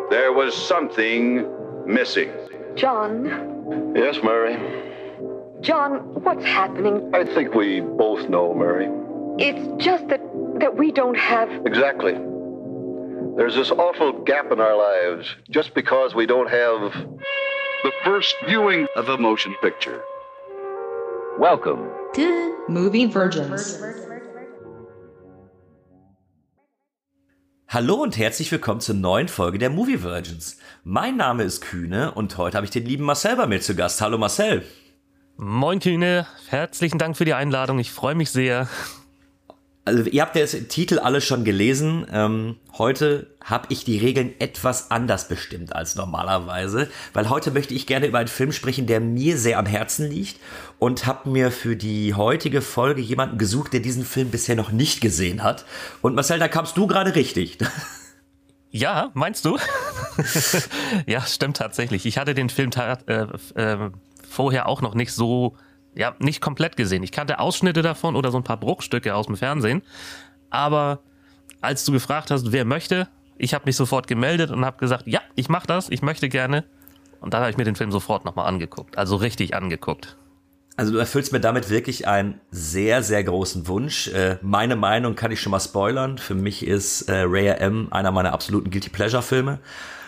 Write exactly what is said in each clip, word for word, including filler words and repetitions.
There was something missing. John? Yes, Mary? John, what's happening? I think we both know, Mary. It's just that, that we don't have... Exactly. There's this awful gap in our lives just because we don't have... The first viewing of a motion picture. Welcome to Movie Virgins. Hallo und herzlich willkommen zur neuen Folge der Movie Virgins. Mein Name ist Kühne und heute habe ich den lieben Marcel bei mir zu Gast. Hallo Marcel. Moin Kühne, herzlichen Dank für die Einladung, ich freue mich sehr. Also ihr habt ja den Titel alle schon gelesen. Ähm, heute habe ich die Regeln etwas anders bestimmt als normalerweise, weil heute möchte ich gerne über einen Film sprechen, der mir sehr am Herzen liegt und habe mir für die heutige Folge jemanden gesucht, der diesen Film bisher noch nicht gesehen hat. Und Marcel, da kamst du gerade richtig. Ja, meinst du? Ja, stimmt tatsächlich. Ich hatte den Film ta- äh, äh, vorher auch noch nicht so... Ja, nicht komplett gesehen. Ich kannte Ausschnitte davon oder so ein paar Bruchstücke aus dem Fernsehen. Aber als du gefragt hast, wer möchte, ich habe mich sofort gemeldet und habe gesagt, ja, ich mache das, ich möchte gerne. Und dann habe ich mir den Film sofort nochmal angeguckt. Also richtig angeguckt. Also du erfüllst mir damit wirklich einen sehr, sehr großen Wunsch. Äh, meine Meinung kann ich schon mal spoilern. Für mich ist äh, Ray M. einer meiner absoluten Guilty Pleasure Filme.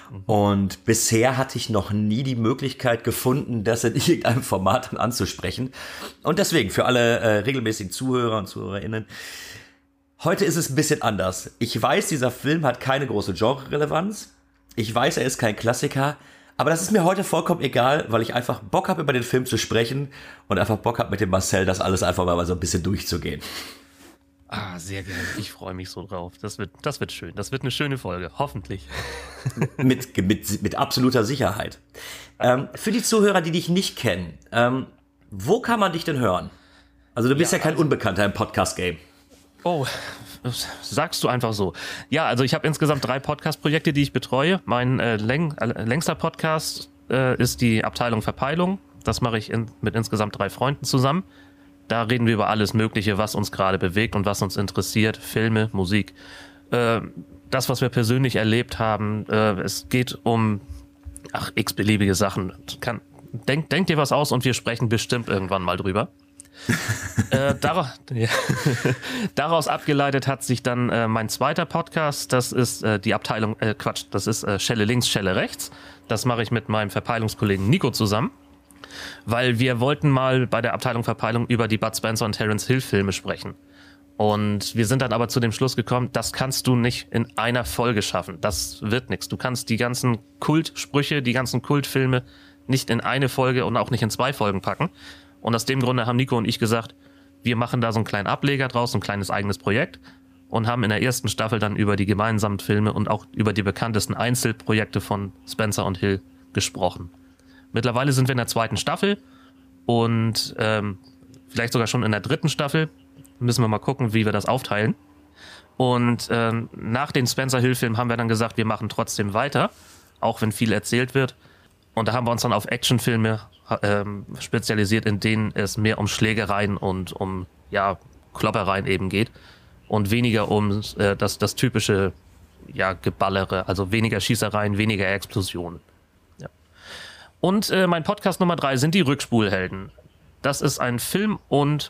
Und bisher hatte ich noch nie die Möglichkeit gefunden, das in irgendeinem Format dann anzusprechen. Und deswegen, für alle äh, regelmäßigen Zuhörer und ZuhörerInnen, heute ist es ein bisschen anders. Ich weiß, dieser Film hat keine große Genre-Relevanz. Ich weiß, er ist kein Klassiker. Aber das ist mir heute vollkommen egal, weil ich einfach Bock habe, über den Film zu sprechen und einfach Bock habe, mit dem Marcel das alles einfach mal so ein bisschen durchzugehen. Ah, sehr gerne. Ich freue mich so drauf. Das wird, das wird schön. Das wird eine schöne Folge. Hoffentlich. mit, mit, mit absoluter Sicherheit. Ähm, für die Zuhörer, die dich nicht kennen, ähm, wo kann man dich denn hören? Also du bist ja, ja kein also, Unbekannter im Podcast-Game. Oh, das sagst du einfach so. Ja, also ich habe insgesamt drei Podcast-Projekte, die ich betreue. Mein äh, läng, äh, längster Podcast äh, ist die Abteilung Verpeilung. Das mache ich in, mit insgesamt drei Freunden zusammen. Da reden wir über alles Mögliche, was uns gerade bewegt und was uns interessiert. Filme, Musik, äh, das, was wir persönlich erlebt haben. Äh, es geht um, ach, x-beliebige Sachen. Kann, denk, denk dir was aus und wir sprechen bestimmt irgendwann mal drüber. äh, daraus, ja. Daraus abgeleitet hat sich dann äh, mein zweiter Podcast. Das ist äh, die Abteilung, äh, Quatsch, das ist äh, Schelle links, Schelle rechts. Das mache ich mit meinem Verpeilungskollegen Nico zusammen. Weil wir wollten mal bei der Abteilung Verpeilung über die Bud Spencer und Terence Hill Filme sprechen. Und wir sind dann aber zu dem Schluss gekommen, das kannst du nicht in einer Folge schaffen. Das wird nichts. Du kannst die ganzen Kultsprüche, die ganzen Kultfilme nicht in eine Folge und auch nicht in zwei Folgen packen. Und aus dem Grunde haben Nico und ich gesagt, wir machen da so einen kleinen Ableger draus, ein kleines eigenes Projekt und haben in der ersten Staffel dann über die gemeinsamen Filme und auch über die bekanntesten Einzelprojekte von Spencer und Hill gesprochen. Mittlerweile sind wir in der zweiten Staffel und ähm, vielleicht sogar schon in der dritten Staffel. Müssen wir mal gucken, wie wir das aufteilen. Und ähm, nach den Spencer-Hill-Filmen haben wir dann gesagt, wir machen trotzdem weiter, auch wenn viel erzählt wird. Und da haben wir uns dann auf Actionfilme ähm, spezialisiert, in denen es mehr um Schlägereien und um ja Kloppereien eben geht und weniger um äh, das, das typische ja Geballere, also weniger Schießereien, weniger Explosionen. Und äh, mein Podcast Nummer drei sind die Rückspulhelden. Das ist ein Film- und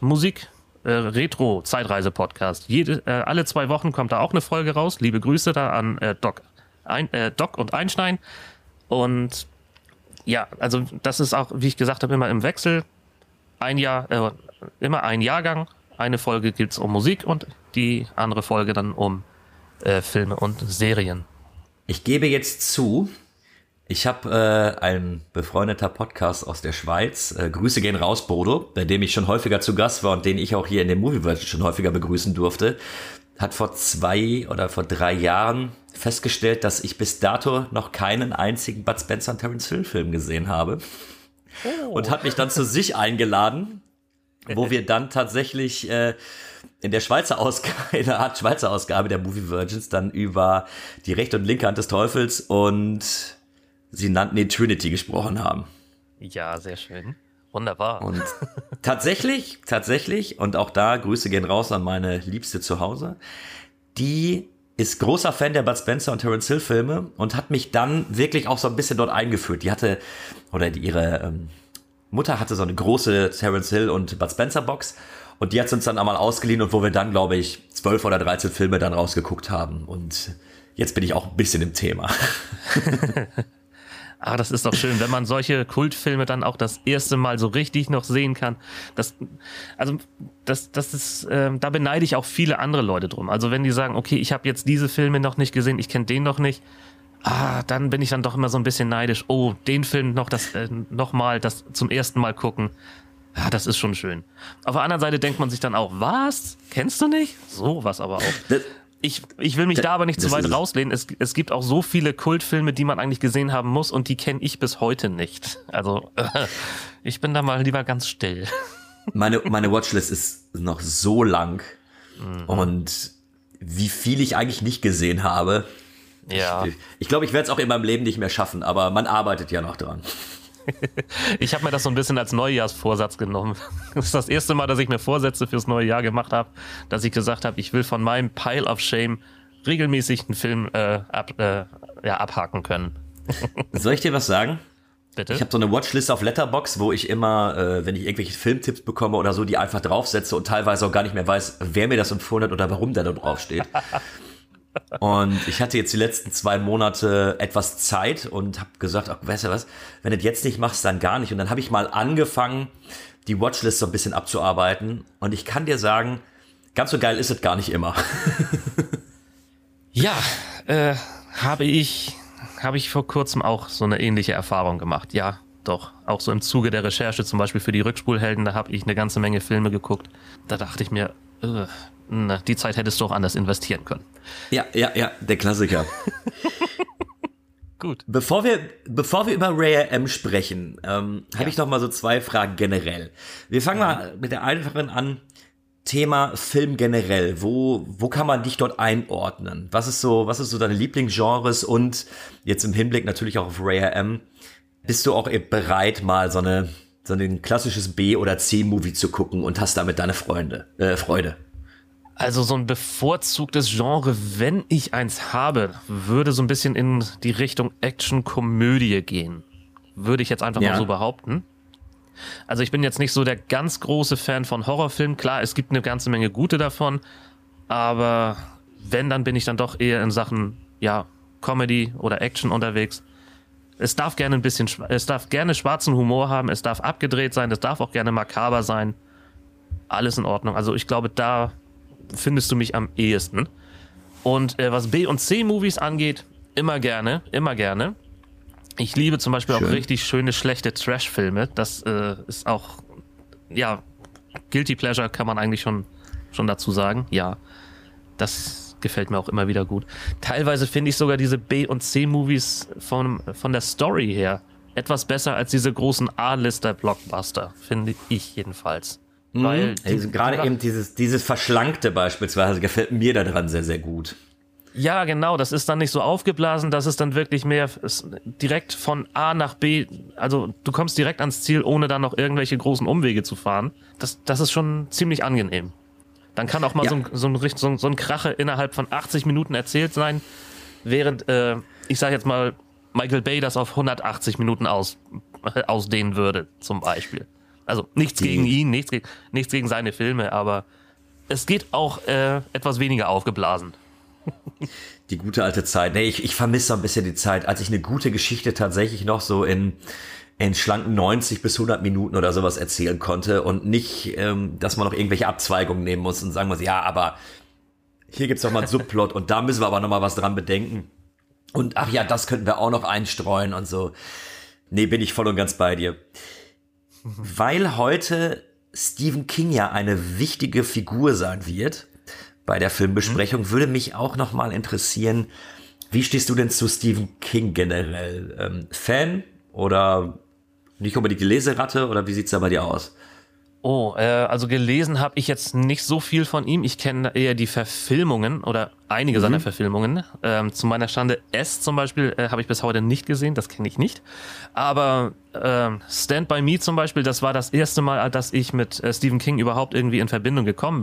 Musik-Retro-Zeitreise-Podcast. Jede, äh, alle zwei Wochen kommt da auch eine Folge raus. Liebe Grüße da an äh, Doc, ein, äh, Doc und Einstein. Und ja, also das ist auch, wie ich gesagt habe, immer im Wechsel. Ein Jahr, äh, immer ein Jahrgang. Eine Folge geht's um Musik und die andere Folge dann um äh, Filme und Serien. Ich gebe jetzt zu, ich habe äh, ein befreundeter Podcast aus der Schweiz, äh, Grüße gehen raus, Bodo, bei dem ich schon häufiger zu Gast war und den ich auch hier in dem Movie Virgins schon häufiger begrüßen durfte, hat vor zwei oder vor drei Jahren festgestellt, dass ich bis dato noch keinen einzigen Bud Spencer und Terence Hill Film gesehen habe. Oh. Und hat mich dann zu sich eingeladen, wo wir dann tatsächlich äh, in der Schweizer Ausgabe, in der Art Schweizer Ausgabe der Movie Virgins dann über die rechte und linke Hand des Teufels und sie nannten ihn Trinity gesprochen haben. Ja, sehr schön. Wunderbar. Und tatsächlich, tatsächlich, und auch da Grüße gehen raus an meine Liebste zu Hause, die ist großer Fan der Bud Spencer und Terence Hill Filme und hat mich dann wirklich auch so ein bisschen dort eingeführt. Die hatte, oder die, ihre ähm, Mutter hatte so eine große Terence Hill und Bud Spencer Box und die hat uns dann einmal ausgeliehen und wo wir dann, glaube ich, zwölf oder dreizehn Filme dann rausgeguckt haben und jetzt bin ich auch ein bisschen im Thema. Ah, das ist doch schön, wenn man solche Kultfilme dann auch das erste Mal so richtig noch sehen kann. Das, also das, das ist, ähm, da beneide ich auch viele andere Leute drum. Also wenn die sagen, okay, ich habe jetzt diese Filme noch nicht gesehen, ich kenne den noch nicht, ah, dann bin ich dann doch immer so ein bisschen neidisch. Oh, den Film noch das äh, noch mal, das zum ersten Mal gucken. Ja, das ist schon schön. Auf der anderen Seite denkt man sich dann auch, was? Kennst du nicht? So was aber auch. Das Ich, ich will mich da aber nicht zu weit rauslehnen. Es, es gibt auch so viele Kultfilme, die man eigentlich gesehen haben muss und die kenne ich bis heute nicht. Also äh, ich bin da mal lieber ganz still. Meine, meine Watchlist ist noch so lang mhm. und wie viel ich eigentlich nicht gesehen habe. Ja. Ich, ich glaube, ich werde es auch in meinem Leben nicht mehr schaffen, aber man arbeitet ja noch dran. Ich habe mir das so ein bisschen als Neujahrsvorsatz genommen. Das ist das erste Mal, dass ich mir Vorsätze fürs neue Jahr gemacht habe, dass ich gesagt habe, ich will von meinem Pile of Shame regelmäßig einen Film äh, ab, äh, ja, abhaken können. Soll ich dir was sagen? Bitte? Ich habe so eine Watchlist auf Letterboxd, wo ich immer, äh, wenn ich irgendwelche Filmtipps bekomme oder so, die einfach draufsetze und teilweise auch gar nicht mehr weiß, wer mir das empfohlen hat oder warum der da drauf steht. Und ich hatte jetzt die letzten zwei Monate etwas Zeit und habe gesagt, ach, weißt du was, wenn du das jetzt nicht machst, dann gar nicht. Und dann habe ich mal angefangen, die Watchlist so ein bisschen abzuarbeiten. Und ich kann dir sagen, ganz so geil ist es gar nicht immer. Ja, äh, habe ich, habe ich vor kurzem auch so eine ähnliche Erfahrung gemacht. Ja, doch. Auch so im Zuge der Recherche, zum Beispiel für die Rückspulhelden, da habe ich eine ganze Menge Filme geguckt. Da dachte ich mir, äh, na, die Zeit hättest du auch anders investieren können. Ja, ja, ja, der Klassiker. Gut. Bevor wir, bevor wir über Ray M sprechen, ähm, ja. habe ich noch mal so zwei Fragen generell. Wir fangen ja. mal mit der einfachen an. Thema Film generell. Wo, wo kann man dich dort einordnen? Was ist so, was ist so deine Lieblingsgenres? Und jetzt im Hinblick natürlich auch auf Ray M. Bist du auch bereit, mal so eine, so ein klassisches B- oder C-Movie zu gucken und hast damit deine Freunde, äh, Freude? Also so ein bevorzugtes Genre, wenn ich eins habe, würde so ein bisschen in die Richtung Action-Komödie gehen. Würde ich jetzt einfach ja. mal so behaupten. Also ich bin jetzt nicht so der ganz große Fan von Horrorfilmen. Klar, es gibt eine ganze Menge gute davon. Aber wenn, dann bin ich dann doch eher in Sachen, ja, Comedy oder Action unterwegs. Es darf gerne ein bisschen, es darf gerne schwarzen Humor haben, es darf abgedreht sein, es darf auch gerne makaber sein. Alles in Ordnung. Also ich glaube, da findest du mich am ehesten. Und äh, was B- und C-Movies angeht, immer gerne, immer gerne. Ich liebe zum Beispiel Schön. auch richtig schöne, schlechte Trash-Filme. Das äh, ist auch, ja, Guilty Pleasure kann man eigentlich schon, schon dazu sagen. Ja, das gefällt mir auch immer wieder gut. Teilweise finde ich sogar diese B- und C-Movies von, von der Story her etwas besser als diese großen A-Lister-Blockbuster, finde ich jedenfalls. Weil also gerade eben dieses, dieses Verschlankte beispielsweise gefällt mir daran sehr, sehr gut. Ja, genau, das ist dann nicht so aufgeblasen, das ist dann wirklich mehr direkt von A nach B, also du kommst direkt ans Ziel, ohne dann noch irgendwelche großen Umwege zu fahren. Das, das ist schon ziemlich angenehm. Dann kann auch mal ja. so, ein, so, ein, so, ein, so ein Krache innerhalb von achtzig Minuten erzählt sein, während, äh, ich sag jetzt mal, Michael Bay das auf hundertachtzig Minuten aus, äh, ausdehnen würde, zum Beispiel. Also nichts Die. gegen ihn, nichts, nichts gegen seine Filme, aber es geht auch äh, etwas weniger aufgeblasen. Die gute alte Zeit. Nee, ich, ich vermisse ein bisschen die Zeit, als ich eine gute Geschichte tatsächlich noch so in, in schlanken neunzig bis hundert Minuten oder sowas erzählen konnte und nicht, ähm, dass man noch irgendwelche Abzweigungen nehmen muss und sagen muss, ja, aber hier gibt's doch mal einen Subplot und da müssen wir aber noch mal was dran bedenken. Und ach ja, das könnten wir auch noch einstreuen und so. Nee, bin ich voll und ganz bei dir. Weil heute Stephen King ja eine wichtige Figur sein wird bei der Filmbesprechung, mhm. würde mich auch noch mal interessieren, wie stehst du denn zu Stephen King generell? Ähm, Fan oder nicht unbedingt die Leseratte oder wie sieht's da bei dir aus? Oh, äh, also gelesen habe ich jetzt nicht so viel von ihm. Ich kenne eher die Verfilmungen oder einige mhm. seiner Verfilmungen. Ähm, zu meiner Schande S zum Beispiel äh, habe ich bis heute nicht gesehen, das kenne ich nicht. Aber ähm, Stand By Me zum Beispiel, das war das erste Mal, dass ich mit äh, Stephen King überhaupt irgendwie in Verbindung gekommen bin.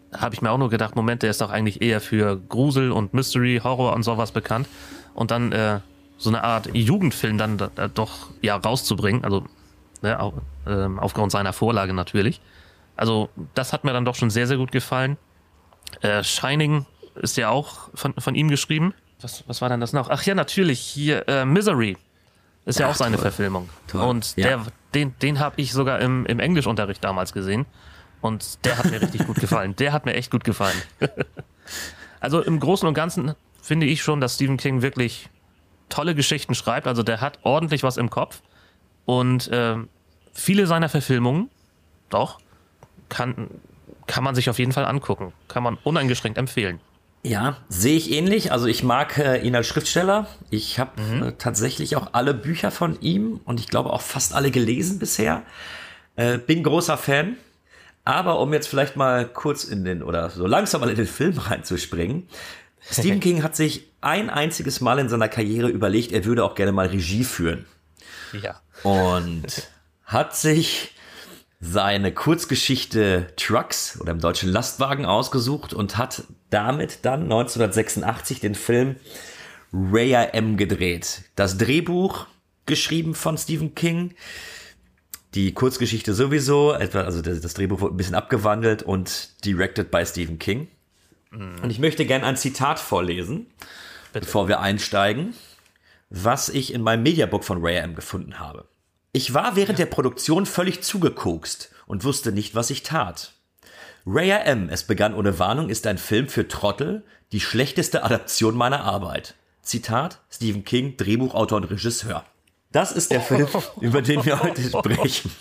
habe ich mir auch nur gedacht, Moment, der ist doch eigentlich eher für Grusel und Mystery, Horror und sowas bekannt. Und dann äh, so eine Art Jugendfilm dann da, da doch ja rauszubringen, also ne, auf, äh, aufgrund seiner Vorlage natürlich. Also das hat mir dann doch schon sehr, sehr gut gefallen. Äh, Shining ist ja auch von, von ihm geschrieben. Was, was war denn das noch? Ach ja, natürlich, hier äh, Misery ist ja Ach, auch seine toll. Verfilmung. Toll. Und Ja. der, den, den habe ich sogar im, im Englischunterricht damals gesehen. Und der hat mir richtig gut gefallen. Der hat mir echt gut gefallen. Also im Großen und Ganzen finde ich schon, dass Stephen King wirklich tolle Geschichten schreibt. Also der hat ordentlich was im Kopf. Und äh, viele seiner Verfilmungen, doch, kann, kann man sich auf jeden Fall angucken. Kann man uneingeschränkt empfehlen. Ja, sehe ich ähnlich. Also ich mag äh, ihn als Schriftsteller. Ich habe mhm. äh, tatsächlich auch alle Bücher von ihm und ich glaube auch fast alle gelesen bisher. Äh, bin großer Fan. Aber um jetzt vielleicht mal kurz in den, oder so langsam mal in den Film reinzuspringen. Stephen King hat sich ein einziges Mal in seiner Karriere überlegt, er würde auch gerne mal Regie führen. Ja. Und hat sich seine Kurzgeschichte Trucks oder im Deutschen Lastwagen ausgesucht und hat damit dann neunzehnhundertsechsundachtzig den Film Ray M. gedreht. Das Drehbuch geschrieben von Stephen King, die Kurzgeschichte sowieso, etwa, also das, das Drehbuch wurde ein bisschen abgewandelt und directed by Stephen King. Mhm. Und ich möchte gerne ein Zitat vorlesen, Bitte. bevor wir einsteigen, was ich in meinem Mediabook von Ray M. gefunden habe. Ich war während der Produktion völlig zugekokst und wusste nicht, was ich tat. Ray M. Es begann ohne Warnung ist ein Film für Trottel, die schlechteste Adaption meiner Arbeit. Zitat, Stephen King, Drehbuchautor und Regisseur. Das ist der Film, über den wir heute sprechen.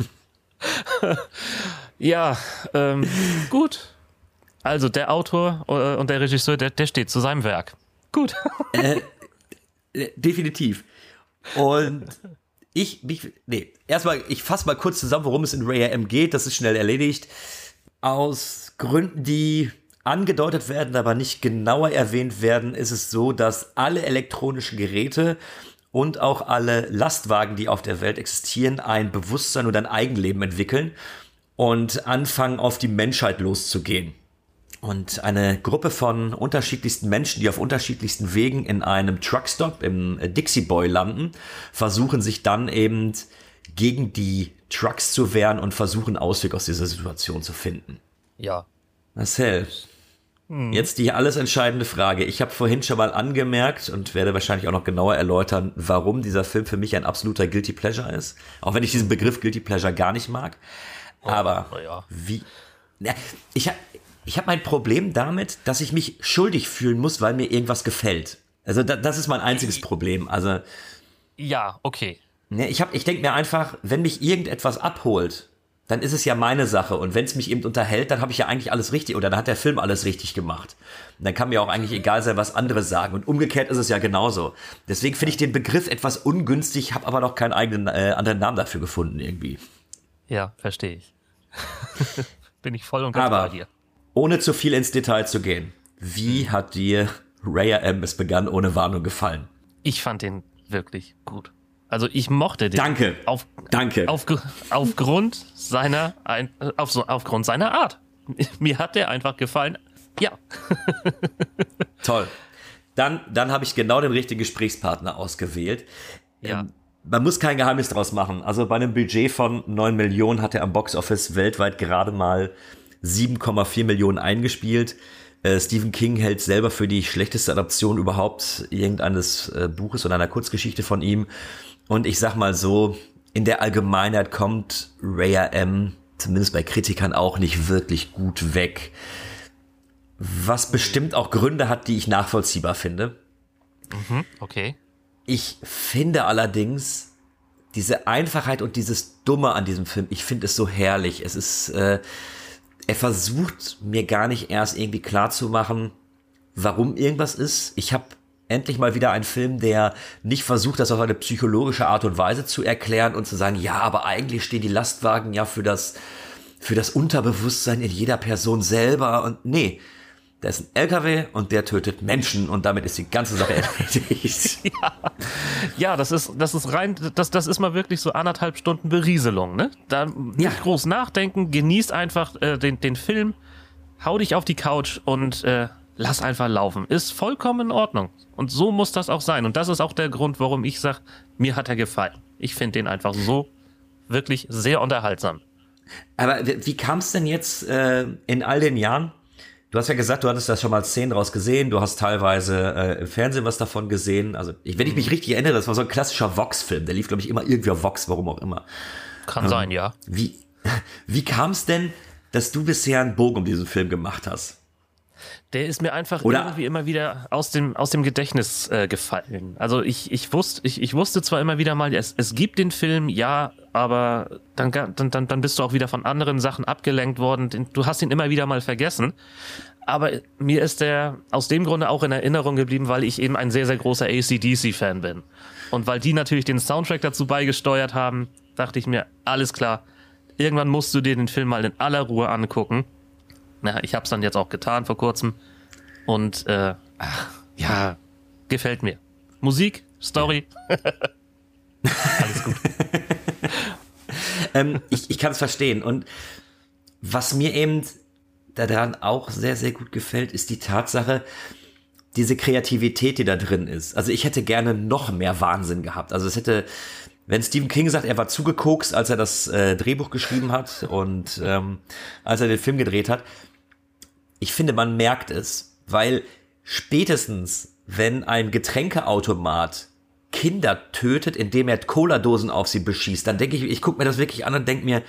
Ja, ähm, gut. Also der Autor äh, und der Regisseur, der, der steht zu seinem Werk. Gut. Äh, äh, definitiv. Und ich, mich, nee, erstmal, ich fasse mal kurz zusammen, worum es in Ray M. geht. Das ist schnell erledigt. Aus Gründen, die angedeutet werden, aber nicht genauer erwähnt werden, ist es so, dass alle elektronischen Geräte und auch alle Lastwagen, die auf der Welt existieren, ein Bewusstsein und ein Eigenleben entwickeln und anfangen, auf die Menschheit loszugehen. Und eine Gruppe von unterschiedlichsten Menschen, die auf unterschiedlichsten Wegen in einem Truckstop im Dixie Boy landen, versuchen sich dann eben gegen die Trucks zu wehren und versuchen, Ausweg aus dieser Situation zu finden. Ja. Marcel, hm. jetzt die alles entscheidende Frage. Ich habe vorhin schon mal angemerkt und werde wahrscheinlich auch noch genauer erläutern, warum dieser Film für mich ein absoluter Guilty Pleasure ist. Auch wenn ich diesen Begriff Guilty Pleasure gar nicht mag. Aber oh, ja. wie... Ja, ich habe... Ich habe mein Problem damit, dass ich mich schuldig fühlen muss, weil mir irgendwas gefällt. Also da, das ist mein einziges Problem. Also ja, okay. Ne, ich hab, ich denke mir einfach, wenn mich irgendetwas abholt, dann ist es ja meine Sache. Und wenn es mich eben unterhält, dann habe ich ja eigentlich alles richtig. Oder dann hat der Film alles richtig gemacht. Und dann kann mir auch eigentlich egal sein, was andere sagen. Und umgekehrt ist es ja genauso. Deswegen finde ich den Begriff etwas ungünstig, habe aber noch keinen eigenen äh, anderen Namen dafür gefunden irgendwie. Ja, verstehe ich. Bin ich voll und ganz aber, bei dir. Ohne zu viel ins Detail zu gehen, wie hat dir Ray M. Es begann ohne Warnung gefallen? Ich fand den wirklich gut. Also ich mochte den. Danke. Auf, Danke. Auf, aufgrund seiner, ein, auf, so, aufgrund seiner Art. Mir hat der einfach gefallen. Ja. Toll. Dann, dann habe ich genau den richtigen Gesprächspartner ausgewählt. Ja. Ähm, man muss kein Geheimnis draus machen. Also bei einem Budget von neun Millionen hat er am Boxoffice weltweit gerade mal sieben Komma vier Millionen eingespielt. Äh, Stephen King hält selber für die schlechteste Adaption überhaupt irgendeines äh, Buches oder einer Kurzgeschichte von ihm. Und ich sag mal so, in der Allgemeinheit kommt Ray M. zumindest bei Kritikern auch nicht wirklich gut weg. Was bestimmt auch Gründe hat, die ich nachvollziehbar finde. Mhm, okay. Ich finde allerdings diese Einfachheit und dieses Dumme an diesem Film, ich finde es so herrlich. Es ist... Äh, Er versucht mir gar nicht erst irgendwie klarzumachen, warum irgendwas ist. Ich habe endlich mal wieder einen Film, der nicht versucht, das auf eine psychologische Art und Weise zu erklären und zu sagen, ja, aber eigentlich stehen die Lastwagen ja für das, für das Unterbewusstsein in jeder Person selber. Und nee, da ist ein L K W und der tötet Menschen und damit ist die ganze Sache erledigt. ja. ja, das ist, das ist rein, das, das ist mal wirklich so anderthalb Stunden Berieselung, ne? Da nicht ja. groß nachdenken, genießt einfach äh, den, den Film. hau dich auf die Couch und äh, lass einfach laufen. Ist vollkommen in Ordnung. Und so muss das auch sein. Und das ist auch der Grund, warum ich sage, mir hat er gefallen. Ich finde den einfach so wirklich sehr unterhaltsam. Aber wie, wie kam es denn jetzt äh, in all den Jahren? Du hast ja gesagt, du hattest da schon mal Szenen draus gesehen, du hast teilweise äh, im Fernsehen was davon gesehen. Also ich, wenn ich mich richtig erinnere, das war so ein klassischer Vox-Film. Der lief, glaube ich, immer irgendwie auf Vox, warum auch immer. Kann ähm, sein, ja. Wie, wie kam es denn, dass du bisher einen Bogen um diesen Film gemacht hast? Der ist mir einfach Oder irgendwie immer wieder aus dem, aus dem Gedächtnis äh, gefallen. Also ich, ich, wusste, ich, ich wusste zwar immer wieder mal, es, es gibt den Film, ja, aber dann, dann, dann, dann bist du auch wieder von anderen Sachen abgelenkt worden. Du hast ihn immer wieder mal vergessen. Aber mir ist der aus dem Grunde auch in Erinnerung geblieben, weil ich eben ein sehr, sehr großer A C D C-Fan bin. Und weil die natürlich den Soundtrack dazu beigesteuert haben, dachte ich mir, alles klar, irgendwann musst du dir den Film mal in aller Ruhe angucken. Na, ich hab's dann jetzt auch getan vor kurzem. Und äh, ach, ja, gefällt mir. Musik, Story, alles gut. ähm, ich ich kann es verstehen. Und was mir eben daran auch sehr, sehr gut gefällt, ist die Tatsache, diese Kreativität, die da drin ist. Also ich hätte gerne noch mehr Wahnsinn gehabt. Also es hätte, wenn Stephen King sagt, er war zugekokst, als er das äh, Drehbuch geschrieben hat und ähm, als er den Film gedreht hat, ich finde, man merkt es, weil spätestens, wenn ein Getränkeautomat Kinder tötet, indem er Cola-Dosen auf sie beschießt, dann denke ich, ich gucke mir das wirklich an und denke mir,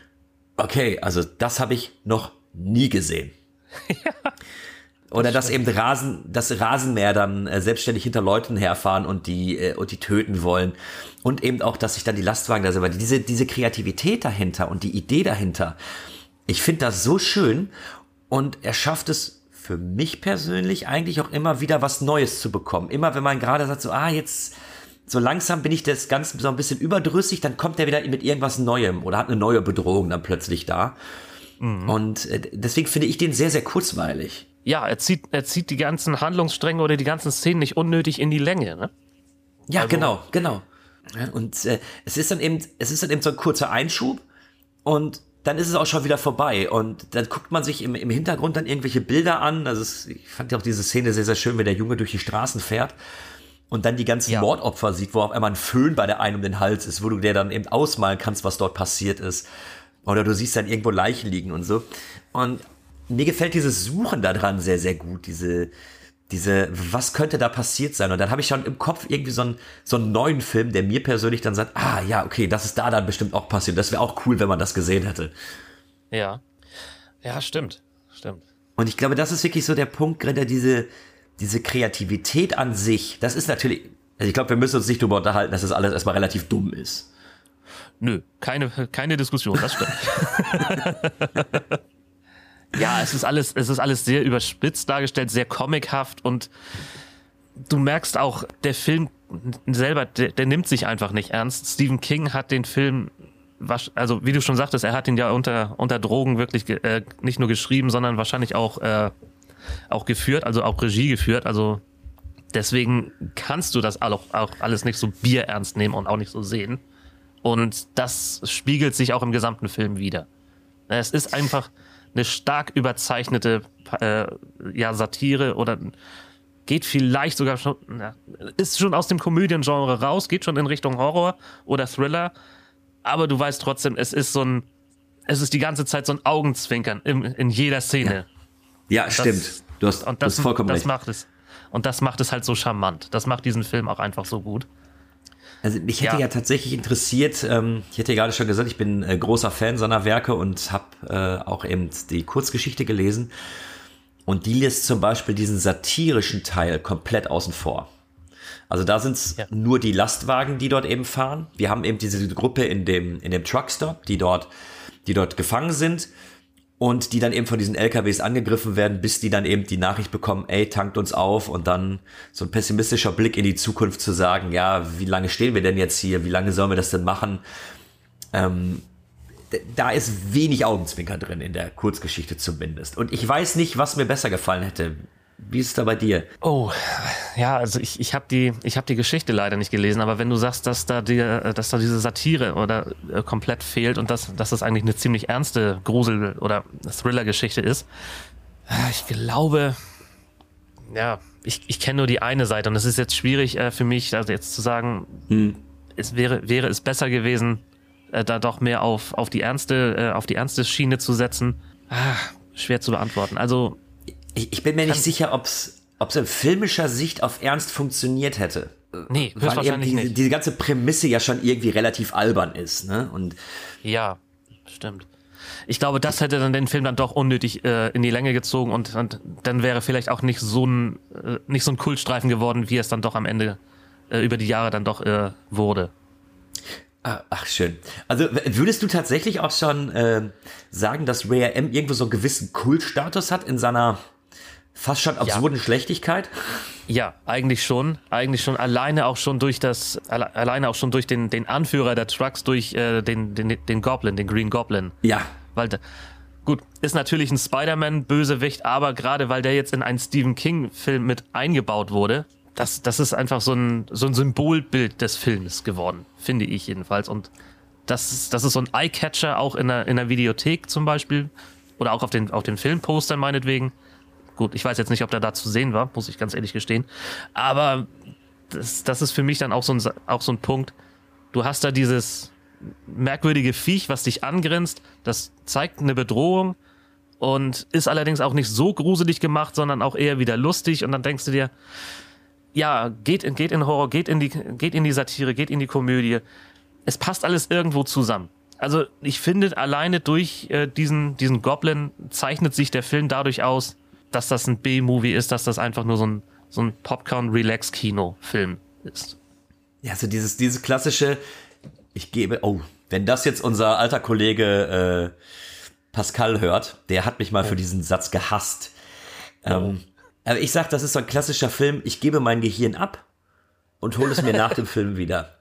okay, also das habe ich noch nie gesehen. Ja, Oder das dass eben Rasen, das Rasenmäher dann äh, selbstständig hinter Leuten herfahren und die äh, und die töten wollen. Und eben auch, dass sich dann die Lastwagen da selber, diese, diese Kreativität dahinter und die Idee dahinter, ich finde das so schön und er schafft es für mich persönlich eigentlich auch immer wieder was Neues zu bekommen. Immer wenn man gerade sagt so, ah, jetzt so langsam bin ich das Ganze so ein bisschen überdrüssig, dann kommt er wieder mit irgendwas Neuem oder hat eine neue Bedrohung dann plötzlich da. Mhm. Und äh, deswegen finde ich den sehr, sehr kurzweilig. Ja, er zieht, er zieht die ganzen Handlungsstränge oder die ganzen Szenen nicht unnötig in die Länge, ne? Ja, also, genau, genau. Und äh, es ist dann eben, es ist dann eben so ein kurzer Einschub und dann ist es auch schon wieder vorbei und dann guckt man sich im, im Hintergrund dann irgendwelche Bilder an. Also es, ich fand ja auch diese Szene sehr, sehr schön, wenn der Junge durch die Straßen fährt und dann die ganzen ja. Mordopfer sieht, wo auf einmal ein Föhn bei der einen um den Hals ist, wo du dir dann eben ausmalen kannst, was dort passiert ist. Oder du siehst dann irgendwo Leichen liegen und so. Und mir gefällt dieses Suchen da dran sehr, sehr gut. Diese, diese, was könnte da passiert sein? Und dann habe ich schon im Kopf irgendwie so einen, so einen neuen Film, der mir persönlich dann sagt, ah ja, okay, das ist da dann bestimmt auch passiert. Das wäre auch cool, wenn man das gesehen hätte. Ja, ja, stimmt, stimmt. Und ich glaube, das ist wirklich so der Punkt, gerade diese, diese Kreativität an sich. Das ist natürlich, also ich glaube, wir müssen uns nicht darüber unterhalten, dass das alles erstmal relativ dumm ist. Nö, keine, keine Diskussion, das stimmt. Ja, es ist alles, es ist alles sehr überspitzt dargestellt, sehr comichaft und du merkst auch, der Film selber, der, der nimmt sich einfach nicht ernst. Stephen King hat den Film, also wie du schon sagtest, er hat ihn ja unter, unter Drogen wirklich äh, nicht nur geschrieben, sondern wahrscheinlich auch, äh, auch geführt, also auch Regie geführt, also deswegen kannst du das auch, auch alles nicht so bierernst nehmen und auch nicht so sehen. Und das spiegelt sich auch im gesamten Film wider. Es ist einfach eine stark überzeichnete äh, ja, Satire oder geht vielleicht sogar schon, na, ist schon aus dem Komödiengenre raus, geht schon in Richtung Horror oder Thriller, aber du weißt trotzdem, es ist so ein, es ist die ganze Zeit so ein Augenzwinkern in, in jeder Szene. Ja, ja das, stimmt. Du hast, und das, du hast vollkommen das recht. Macht es. Und das macht es halt so charmant. Das macht diesen Film auch einfach so gut. Also mich hätte ja, ja tatsächlich interessiert, ähm, ich hätte ja gerade schon gesagt, ich bin äh, großer Fan seiner Werke und habe äh, auch eben die Kurzgeschichte gelesen und die lässt zum Beispiel diesen satirischen Teil komplett außen vor. Also da sind es ja. nur die Lastwagen, die dort eben fahren. Wir haben eben diese Gruppe in dem in dem Truckstop, die dort die dort gefangen sind und die dann eben von diesen L K Ws angegriffen werden, bis die dann eben die Nachricht bekommen, ey, tankt uns auf und dann so ein pessimistischer Blick in die Zukunft zu sagen, ja, wie lange stehen wir denn jetzt hier, wie lange sollen wir das denn machen? Ähm, da ist wenig Augenzwinker drin in der Kurzgeschichte zumindest. Und ich weiß nicht, was mir besser gefallen hätte. Wie ist es da bei dir? Oh, ja, also ich, ich habe die, ich hab die Geschichte leider nicht gelesen, aber wenn du sagst, dass da, die, dass da diese Satire oder äh, komplett fehlt und dass, dass das eigentlich eine ziemlich ernste Grusel- oder Thriller-Geschichte ist, Ich glaube, ja, ich, ich kenne nur die eine Seite und es ist jetzt schwierig äh, für mich, also jetzt zu sagen, hm. es wäre, wäre es besser gewesen, äh, da doch mehr auf, auf die ernste, äh, auf die ernste Schiene zu setzen. Ah, schwer zu beantworten. Also ich, ich bin mir nicht sicher, ob es in filmischer Sicht auf Ernst funktioniert hätte. Nee, weil höchstwahrscheinlich die, nicht. Diese ganze Prämisse ja schon irgendwie relativ albern ist, ne? Und ja, stimmt. Ich glaube, das hätte dann den Film dann doch unnötig äh, in die Länge gezogen und, und dann wäre vielleicht auch nicht so ein äh, nicht so ein Kultstreifen geworden, wie es dann doch am Ende äh, über die Jahre dann doch äh, wurde. Ach, schön. Also würdest du tatsächlich auch schon äh, sagen, dass Ray R M irgendwo so einen gewissen Kultstatus hat in seiner fast schon absurden ja. Schlechtigkeit? Ja, eigentlich schon. Eigentlich schon. Alleine auch schon durch das, alle, alleine auch schon durch den, den Anführer der Trucks, durch äh, den, den, den Goblin, den Green Goblin. Ja. Weil, gut, ist natürlich ein Spider-Man-Bösewicht, aber gerade weil der jetzt in einen Stephen King-Film mit eingebaut wurde, das, das ist einfach so ein, so ein Symbolbild des Films geworden, finde ich jedenfalls. Und das ist, das ist so ein Eye-Catcher auch in der, in der Videothek zum Beispiel oder auch auf den, auf den Filmpostern meinetwegen. Gut, ich weiß jetzt nicht, ob der da zu sehen war, muss ich ganz ehrlich gestehen. Aber das, das ist für mich dann auch so, ein, auch so ein Punkt. Du hast da dieses merkwürdige Viech, was dich angrinst. Das zeigt eine Bedrohung und ist allerdings auch nicht so gruselig gemacht, sondern auch eher wieder lustig. Und dann denkst du dir, ja, geht, geht in Horror, geht in die, geht in die Satire, geht in die Komödie. Es passt alles irgendwo zusammen. Also ich finde, alleine durch äh, diesen, diesen Goblin zeichnet sich der Film dadurch aus, dass das ein B-Movie ist, dass das einfach nur so ein, so ein Popcorn-Relax-Kino-Film ist. Ja, so dieses, dieses klassische, ich gebe, oh, wenn das jetzt unser alter Kollege äh, Pascal hört, der hat mich mal oh. für diesen Satz gehasst. Oh. Ähm, aber ich sag, das ist so ein klassischer Film, ich gebe mein Gehirn ab und hole es mir nach dem Film wieder.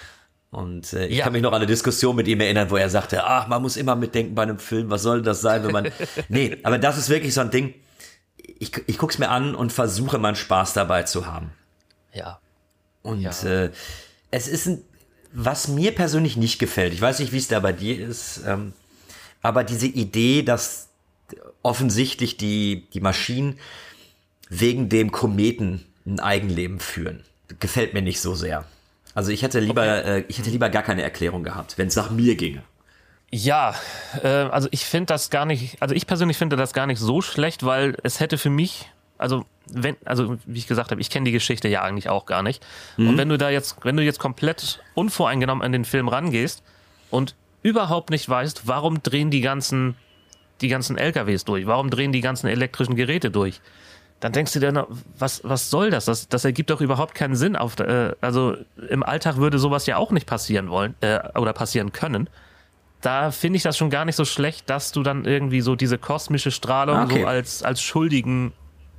Und äh, ich ja. kann mich noch an eine Diskussion mit ihm erinnern, wo er sagte, ach, man muss immer mitdenken bei einem Film, was soll das sein, wenn man... Nee, aber das ist wirklich so ein Ding, ich, ich guck's mir an und versuche, meinen Spaß dabei zu haben. Ja. Und ja. Äh, es ist ein, was mir persönlich nicht gefällt, ich weiß nicht, wie es da bei dir ist, ähm, aber diese Idee, dass offensichtlich die, die Maschinen wegen dem Kometen ein Eigenleben führen, gefällt mir nicht so sehr. Also ich hätte lieber, okay. äh, ich hätte lieber gar keine Erklärung gehabt, wenn es nach mir ginge. Ja, äh, also ich finde das gar nicht, also ich persönlich finde das gar nicht so schlecht, weil es hätte für mich, also wenn, also wie ich gesagt habe, ich kenne die Geschichte ja eigentlich auch gar nicht. Mhm. Und wenn du da jetzt, wenn du jetzt komplett unvoreingenommen an den Film rangehst und überhaupt nicht weißt, warum drehen die ganzen, die ganzen L K Ws durch, warum drehen die ganzen elektrischen Geräte durch, dann denkst du dir, was, was soll das? Das, das ergibt doch überhaupt keinen Sinn. Auf, äh, also im Alltag würde sowas ja auch nicht passieren wollen äh, oder passieren können. Da finde ich das schon gar nicht so schlecht, dass du dann irgendwie so diese kosmische Strahlung okay. so als, als Schuldigen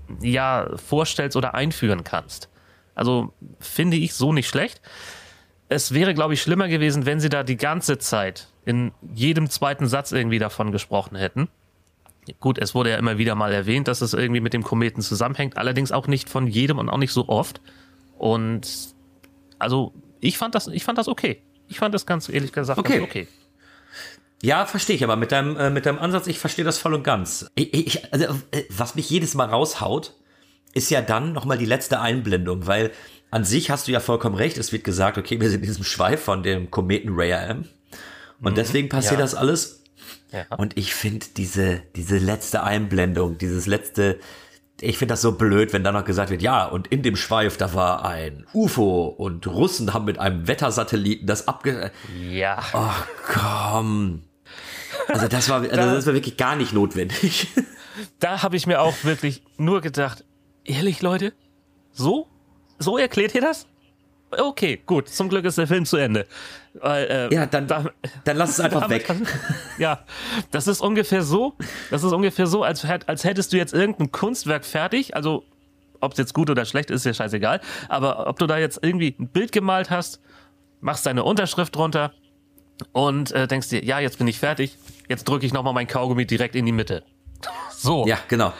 ja vorstellst oder einführen kannst. Also finde ich so nicht schlecht. Es wäre, glaube ich, schlimmer gewesen, wenn sie da die ganze Zeit in jedem zweiten Satz irgendwie davon gesprochen hätten. Gut, es wurde ja immer wieder mal erwähnt, dass es irgendwie mit dem Kometen zusammenhängt, allerdings auch nicht von jedem und auch nicht so oft. Und also ich fand das, ich fand das okay. Ich fand das ganz ehrlich gesagt okay. ganz okay. Ja, verstehe ich, aber mit deinem, äh, mit deinem Ansatz, ich verstehe das voll und ganz. Ich, ich, also, äh, was mich jedes Mal raushaut, ist ja dann nochmal die letzte Einblendung, weil an sich hast du ja vollkommen recht, es wird gesagt, okay, wir sind in diesem Schweif von dem Kometen Ray R M und mhm. deswegen passiert ja. das alles. Ja. Und ich finde diese, diese letzte Einblendung, dieses letzte, ich finde das so blöd, wenn dann noch gesagt wird, ja, und in dem Schweif, da war ein U F O und Russen haben mit einem Wettersatelliten das abge... Ja. Oh, komm. Also das war, also das war wirklich gar nicht notwendig. Da habe ich mir auch wirklich nur gedacht, ehrlich, Leute, so? So erklärt ihr das? Okay, gut, zum Glück ist der Film zu Ende. Weil, äh, ja, dann, da, dann lass es einfach weg. Kann, ja, das ist ungefähr so, das ist ungefähr so, als, als hättest du jetzt irgendein Kunstwerk fertig, also ob es jetzt gut oder schlecht ist, ist ja scheißegal, aber ob du da jetzt irgendwie ein Bild gemalt hast, machst deine Unterschrift drunter und äh, denkst dir, ja, jetzt bin ich fertig, jetzt drücke ich nochmal mein Kaugummi direkt in die Mitte. So. Ja, genau.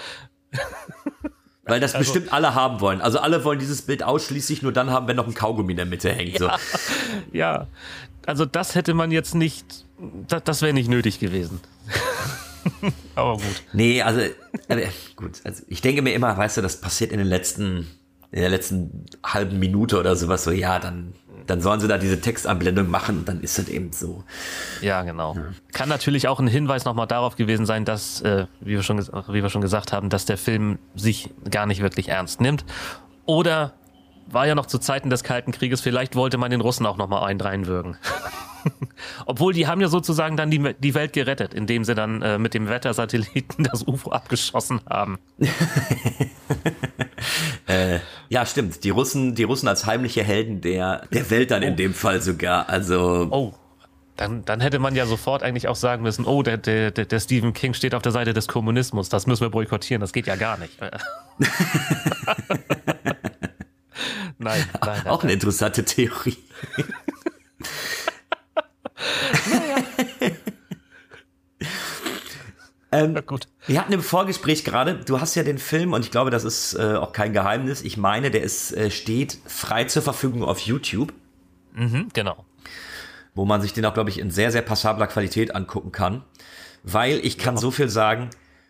Weil das also, bestimmt alle haben wollen. Also alle wollen dieses Bild ausschließlich nur dann haben, wenn noch ein Kaugummi in der Mitte hängt. Ja, so. ja. Also das hätte man jetzt nicht, das, das wäre nicht nötig gewesen. Aber gut. Nee, also, äh, gut, also ich denke mir immer, weißt du, das passiert in den letzten, in der letzten halben Minute oder sowas, so, ja, dann, dann sollen sie da diese Textanblendung machen und dann ist das eben so. Ja, genau. Ja. Kann natürlich auch ein Hinweis nochmal darauf gewesen sein, dass, äh, wie wir schon, wie wir schon gesagt haben, dass der Film sich gar nicht wirklich ernst nimmt. Oder war ja noch zu Zeiten des Kalten Krieges, vielleicht wollte man den Russen auch nochmal einen reinwürgen. Obwohl, die haben ja sozusagen dann die, die Welt gerettet, indem sie dann äh, mit dem Wettersatelliten das U F O abgeschossen haben. äh, ja, stimmt. Die Russen, die Russen als heimliche Helden der, der Welt dann oh. in dem Fall sogar. Also. Oh. Dann, dann hätte man ja sofort eigentlich auch sagen müssen, oh, der, der, der Stephen King steht auf der Seite des Kommunismus, das müssen wir boykottieren, das geht ja gar nicht. nein, nein, nein. Auch eine interessante Theorie. ähm, ja, gut. Wir hatten im Vorgespräch gerade, du hast ja den Film, und ich glaube, das ist äh, auch kein Geheimnis, ich meine, der ist, äh, steht frei zur Verfügung auf YouTube. Mhm, genau. Wo man sich den auch, glaube ich, in sehr, sehr passabler Qualität angucken kann. Weil ich kann ja. so viel sagen,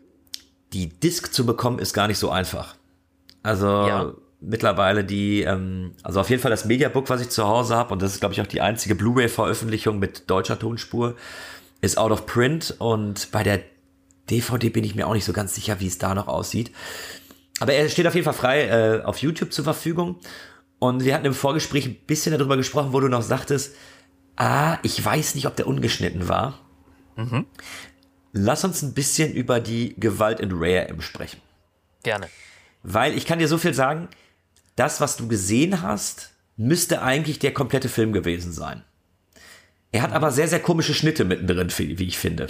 die Disc zu bekommen ist gar nicht so einfach. Also ja. mittlerweile die, ähm, also auf jeden Fall das Mediabook, was ich zu Hause habe, und das ist, glaube ich, auch die einzige Blu-ray-Veröffentlichung mit deutscher Tonspur, ist out of print, und bei der D V D bin ich mir auch nicht so ganz sicher, wie es da noch aussieht. Aber er steht auf jeden Fall frei äh, auf YouTube zur Verfügung, und wir hatten im Vorgespräch ein bisschen darüber gesprochen, wo du noch sagtest, ah, ich weiß nicht, ob der ungeschnitten war. Mhm. Lass uns ein bisschen über die Gewalt in Rare M sprechen. Gerne. Weil ich kann dir so viel sagen, das, was du gesehen hast, müsste eigentlich der komplette Film gewesen sein. Er hat aber sehr, sehr komische Schnitte mittendrin, wie ich finde.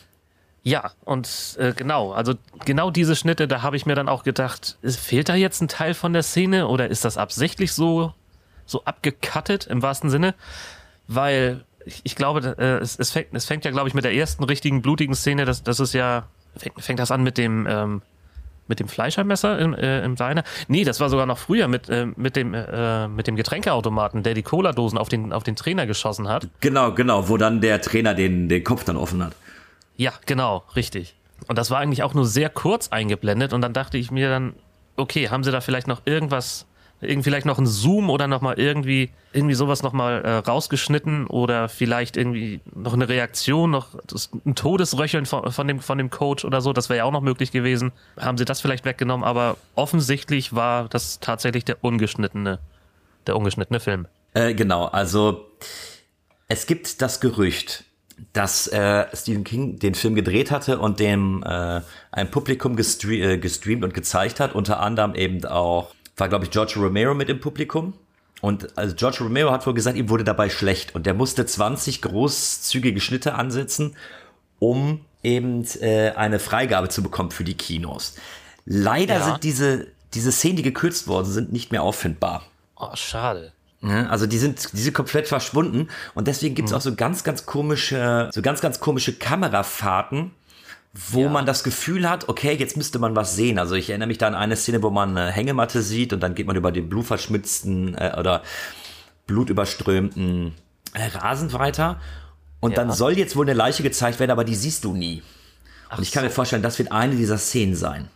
Ja, und äh, genau, also genau diese Schnitte, da habe ich mir dann auch gedacht, fehlt da jetzt ein Teil von der Szene oder ist das absichtlich so, so abgecuttet im wahrsten Sinne? Weil ich, ich glaube, äh, es, es, fängt, es fängt ja, glaube ich, mit der ersten richtigen blutigen Szene, das, das ist ja, fängt, fängt das an mit dem, ähm, mit dem Fleischermesser im, äh, im Diner? Nee, das war sogar noch früher mit, äh, mit dem, äh, mit dem Getränkeautomaten, der die Cola-Dosen auf den, auf den Trainer geschossen hat. Genau, genau, wo dann der Trainer den, den Kopf dann offen hat. Ja, genau, richtig. Und das war eigentlich auch nur sehr kurz eingeblendet, und dann dachte ich mir dann, okay, haben sie da vielleicht noch irgendwas, irgendwie vielleicht noch einen Zoom oder nochmal irgendwie, irgendwie sowas nochmal äh, rausgeschnitten oder vielleicht irgendwie noch eine Reaktion, noch das, ein Todesröcheln von, von, dem, von dem Coach oder so, das wäre ja auch noch möglich gewesen. Haben sie das vielleicht weggenommen, aber offensichtlich war das tatsächlich der ungeschnittene, der ungeschnittene Film. Äh, genau, also es gibt das Gerücht, dass äh, Stephen King den Film gedreht hatte und dem äh, ein Publikum gestre- äh, gestreamt und gezeigt hat, unter anderem eben auch war, glaube ich, George Romero mit im Publikum. Und also George Romero hat wohl gesagt, ihm wurde dabei schlecht. Und der musste zwanzig großzügige Schnitte ansetzen, um eben äh, eine Freigabe zu bekommen für die Kinos. Leider ja. sind diese, diese Szenen, die gekürzt worden sind, nicht mehr auffindbar. Oh, schade. Ja, also die sind, die sind komplett verschwunden. Und deswegen gibt's mhm. auch so ganz, ganz komische, so ganz, ganz komische Kamerafahrten, wo ja. man das Gefühl hat, okay, jetzt müsste man was sehen. Also ich erinnere mich da an eine Szene, wo man eine Hängematte sieht und dann geht man über den blutverschmitzten äh, oder blutüberströmten äh, Rasen weiter. Und ja. dann soll jetzt wohl eine Leiche gezeigt werden, aber die siehst du nie. Ach und ich kann so. mir vorstellen, das wird eine dieser Szenen sein.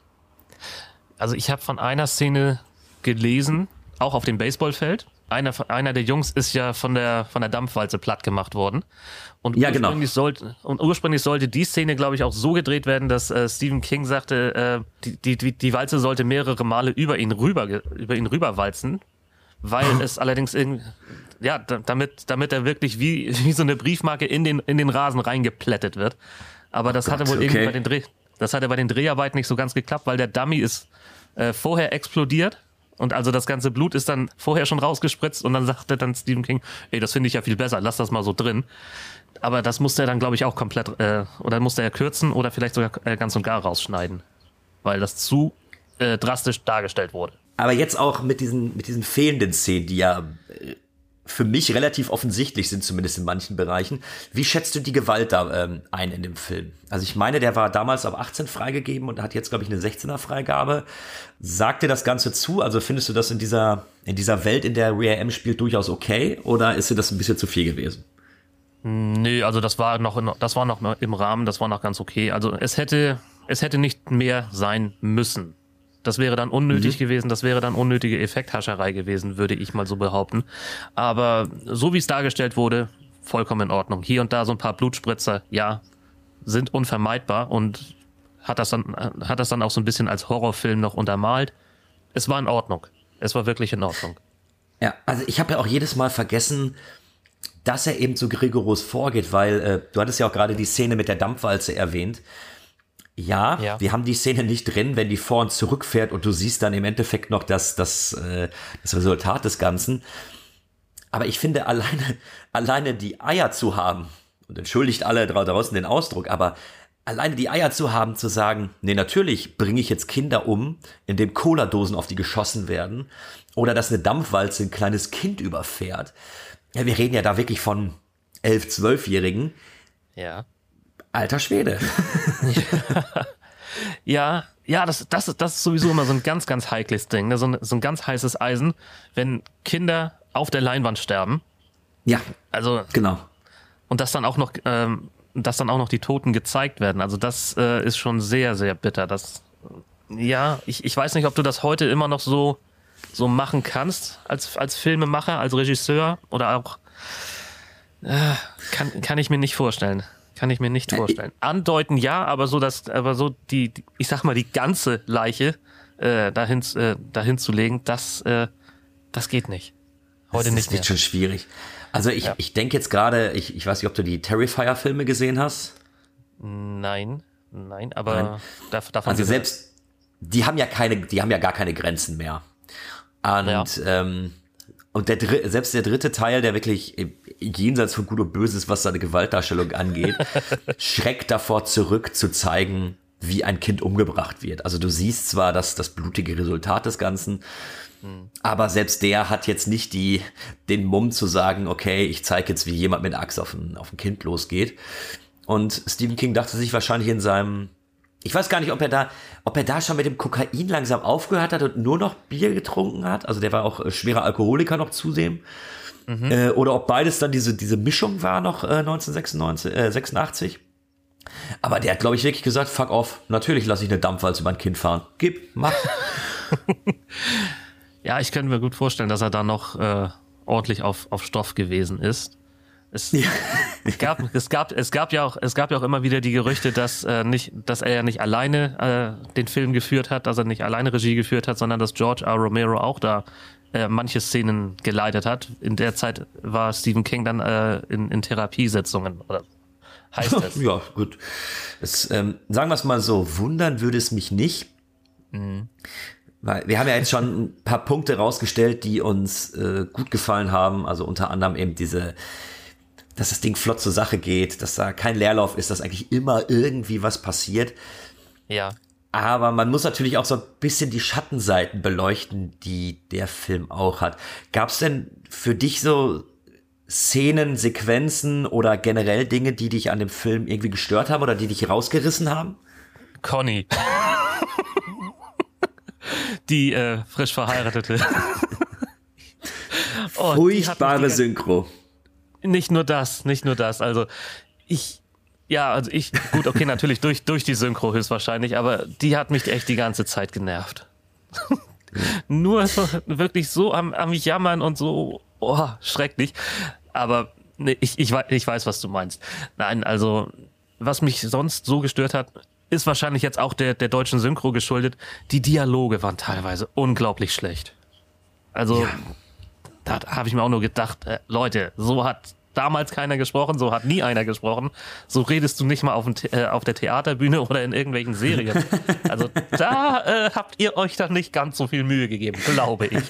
Also ich habe von einer Szene gelesen, auch auf dem Baseballfeld. Einer, einer der Jungs ist ja von der, von der Dampfwalze platt gemacht worden. Und ja, ursprünglich, genau. sollte, und ursprünglich sollte die Szene, glaube ich, auch so gedreht werden, dass äh, Stephen King sagte, äh, die, die, die Walze sollte mehrere Male über ihn rüber, über ihn rüberwalzen, weil es allerdings in, ja, damit, damit er wirklich wie, wie so eine Briefmarke in den, in den Rasen reingeplättet wird. Aber das oh Gott, hatte wohl okay. irgendwie bei den Dreh, das hatte bei den Dreharbeiten nicht so ganz geklappt, weil der Dummy ist äh, vorher explodiert. Und also das ganze Blut ist dann vorher schon rausgespritzt, und dann sagte dann Stephen King, ey, das finde ich ja viel besser, lass das mal so drin. Aber das musste er dann, glaube ich, auch komplett, äh, oder musste er kürzen oder vielleicht sogar äh, ganz und gar rausschneiden. Weil das zu äh, drastisch dargestellt wurde. Aber jetzt auch mit diesen, mit diesen fehlenden Szenen, die ja äh, für mich relativ offensichtlich sind, zumindest in manchen Bereichen. Wie schätzt du die Gewalt da ähm, ein in dem Film? Also ich meine, der war damals ab achtzehn freigegeben und hat jetzt, glaube ich, eine sechzehner Freigabe. Sagt dir das Ganze zu? Also findest du das in dieser, in dieser Welt, in der Rare M spielt, durchaus okay? Oder ist dir das ein bisschen zu viel gewesen? Nö, also das war noch, in, das war noch im Rahmen, das war noch ganz okay. Also es hätte, es hätte nicht mehr sein müssen. Das wäre dann unnötig mhm. gewesen, das wäre dann unnötige Effekthascherei gewesen, würde ich mal so behaupten. Aber so wie es dargestellt wurde, vollkommen in Ordnung. Hier und da so ein paar Blutspritzer, ja, sind unvermeidbar und hat das dann, hat das dann auch so ein bisschen als Horrorfilm noch untermalt. Es war in Ordnung. Es war wirklich in Ordnung. Ja, also ich habe ja auch jedes Mal vergessen, dass er eben so rigoros vorgeht, weil äh, du hattest ja auch gerade die Szene mit der Dampfwalze erwähnt. Ja, ja, wir haben die Szene nicht drin, wenn die vor und zurück fährt und du siehst dann im Endeffekt noch das, das, äh, das Resultat des Ganzen. Aber ich finde, alleine, alleine die Eier zu haben, und entschuldigt alle draußen den Ausdruck, aber alleine die Eier zu haben, zu sagen, nee, natürlich bringe ich jetzt Kinder um, indem Cola-Dosen auf die geschossen werden, oder dass eine Dampfwalze ein kleines Kind überfährt. Ja, wir reden ja da wirklich von elf-, zwölfjährigen. Ja. Alter Schwede. Ja, ja, das, das, das ist sowieso immer so ein ganz, ganz heikles Ding, ne? so, ein, so ein ganz heißes Eisen, wenn Kinder auf der Leinwand sterben. Ja, also genau. Und dass dann auch noch, ähm, dass dann auch noch die Toten gezeigt werden. Also das äh, ist schon sehr, sehr bitter. Das, ja, ich, ich weiß nicht, ob du das heute immer noch so so machen kannst als als Filmemacher, als Regisseur oder auch äh, kann kann ich mir nicht vorstellen. Kann ich mir nicht vorstellen. Andeuten ja, aber so das, aber so die, die ich sag mal die ganze Leiche äh, dahin äh, dahin zu legen, das äh, das geht nicht. Heute das nicht ist mehr. Schon schwierig. Also ich ja. ich denke jetzt gerade, ich ich weiß nicht, ob du die Terrifier-Filme gesehen hast. Nein, nein, aber nein. Davon also selbst die haben ja keine, die haben ja gar keine Grenzen mehr. Und ja. ähm, und der Dr- selbst der dritte Teil, der wirklich jenseits von Gut und Böse ist, was seine Gewaltdarstellung angeht, schreckt davor zurück zu zeigen, wie ein Kind umgebracht wird. Also du siehst zwar das, das blutige Resultat des Ganzen, hm. aber selbst der hat jetzt nicht die, den Mumm zu sagen, okay, ich zeige jetzt, wie jemand mit einer Axt auf ein, auf ein Kind losgeht. Und Stephen King dachte sich wahrscheinlich in seinem, ich weiß gar nicht, ob er da, ob er da schon mit dem Kokain langsam aufgehört hat und nur noch Bier getrunken hat. Also der war auch äh, schwerer Alkoholiker noch zudem. Mhm. Äh, oder ob beides dann diese, diese Mischung war noch äh, neunzehnhundertsechsundachtzig. Aber der hat, glaube ich, wirklich gesagt, fuck off, natürlich lasse ich eine Dampfwalze über ein Kind fahren. Gib, mach. Ja, ich könnte mir gut vorstellen, dass er da noch äh, ordentlich auf, auf Stoff gewesen ist. Es, ja. es gab, es gab, es gab ja auch, es gab ja auch immer wieder die Gerüchte, dass äh, nicht, dass er ja nicht alleine äh, den Film geführt hat, dass er nicht alleine Regie geführt hat, sondern dass George R. Romero auch da äh, manche Szenen geleitet hat. In der Zeit war Stephen King dann äh, in, in Therapiesitzungen, oder heißt es? Ja, gut. Es, ähm, sagen wir es mal so, wundern würde es mich nicht. Mhm. Weil wir haben ja jetzt schon ein paar Punkte rausgestellt, die uns äh, gut gefallen haben. Also unter anderem eben diese, dass das Ding flott zur Sache geht, dass da kein Leerlauf ist, dass eigentlich immer irgendwie was passiert. Ja. Aber man muss natürlich auch so ein bisschen die Schattenseiten beleuchten, die der Film auch hat. Gab es denn für dich so Szenen, Sequenzen oder generell Dinge, die dich an dem Film irgendwie gestört haben oder die dich rausgerissen haben? Conny. Die äh, frisch verheiratete. Oh, furchtbare Synchro. Nicht nur das, nicht nur das. Also ich, ja, also ich, gut, okay, natürlich durch durch die Synchro höchstwahrscheinlich, aber die hat mich echt die ganze Zeit genervt. Nur so, wirklich so am, am Jammern und so, oh, schrecklich. Aber nee, ich, ich, ich weiß, was du meinst. Nein, also was mich sonst so gestört hat, ist wahrscheinlich jetzt auch der, der deutschen Synchro geschuldet. Die Dialoge waren teilweise unglaublich schlecht. Also, ja. Da habe ich mir auch nur gedacht, äh, Leute, so hat damals keiner gesprochen, so hat nie einer gesprochen. So redest du nicht mal auf, dem, äh, auf der Theaterbühne oder in irgendwelchen Serien. Also da äh, habt ihr euch dann nicht ganz so viel Mühe gegeben, glaube ich.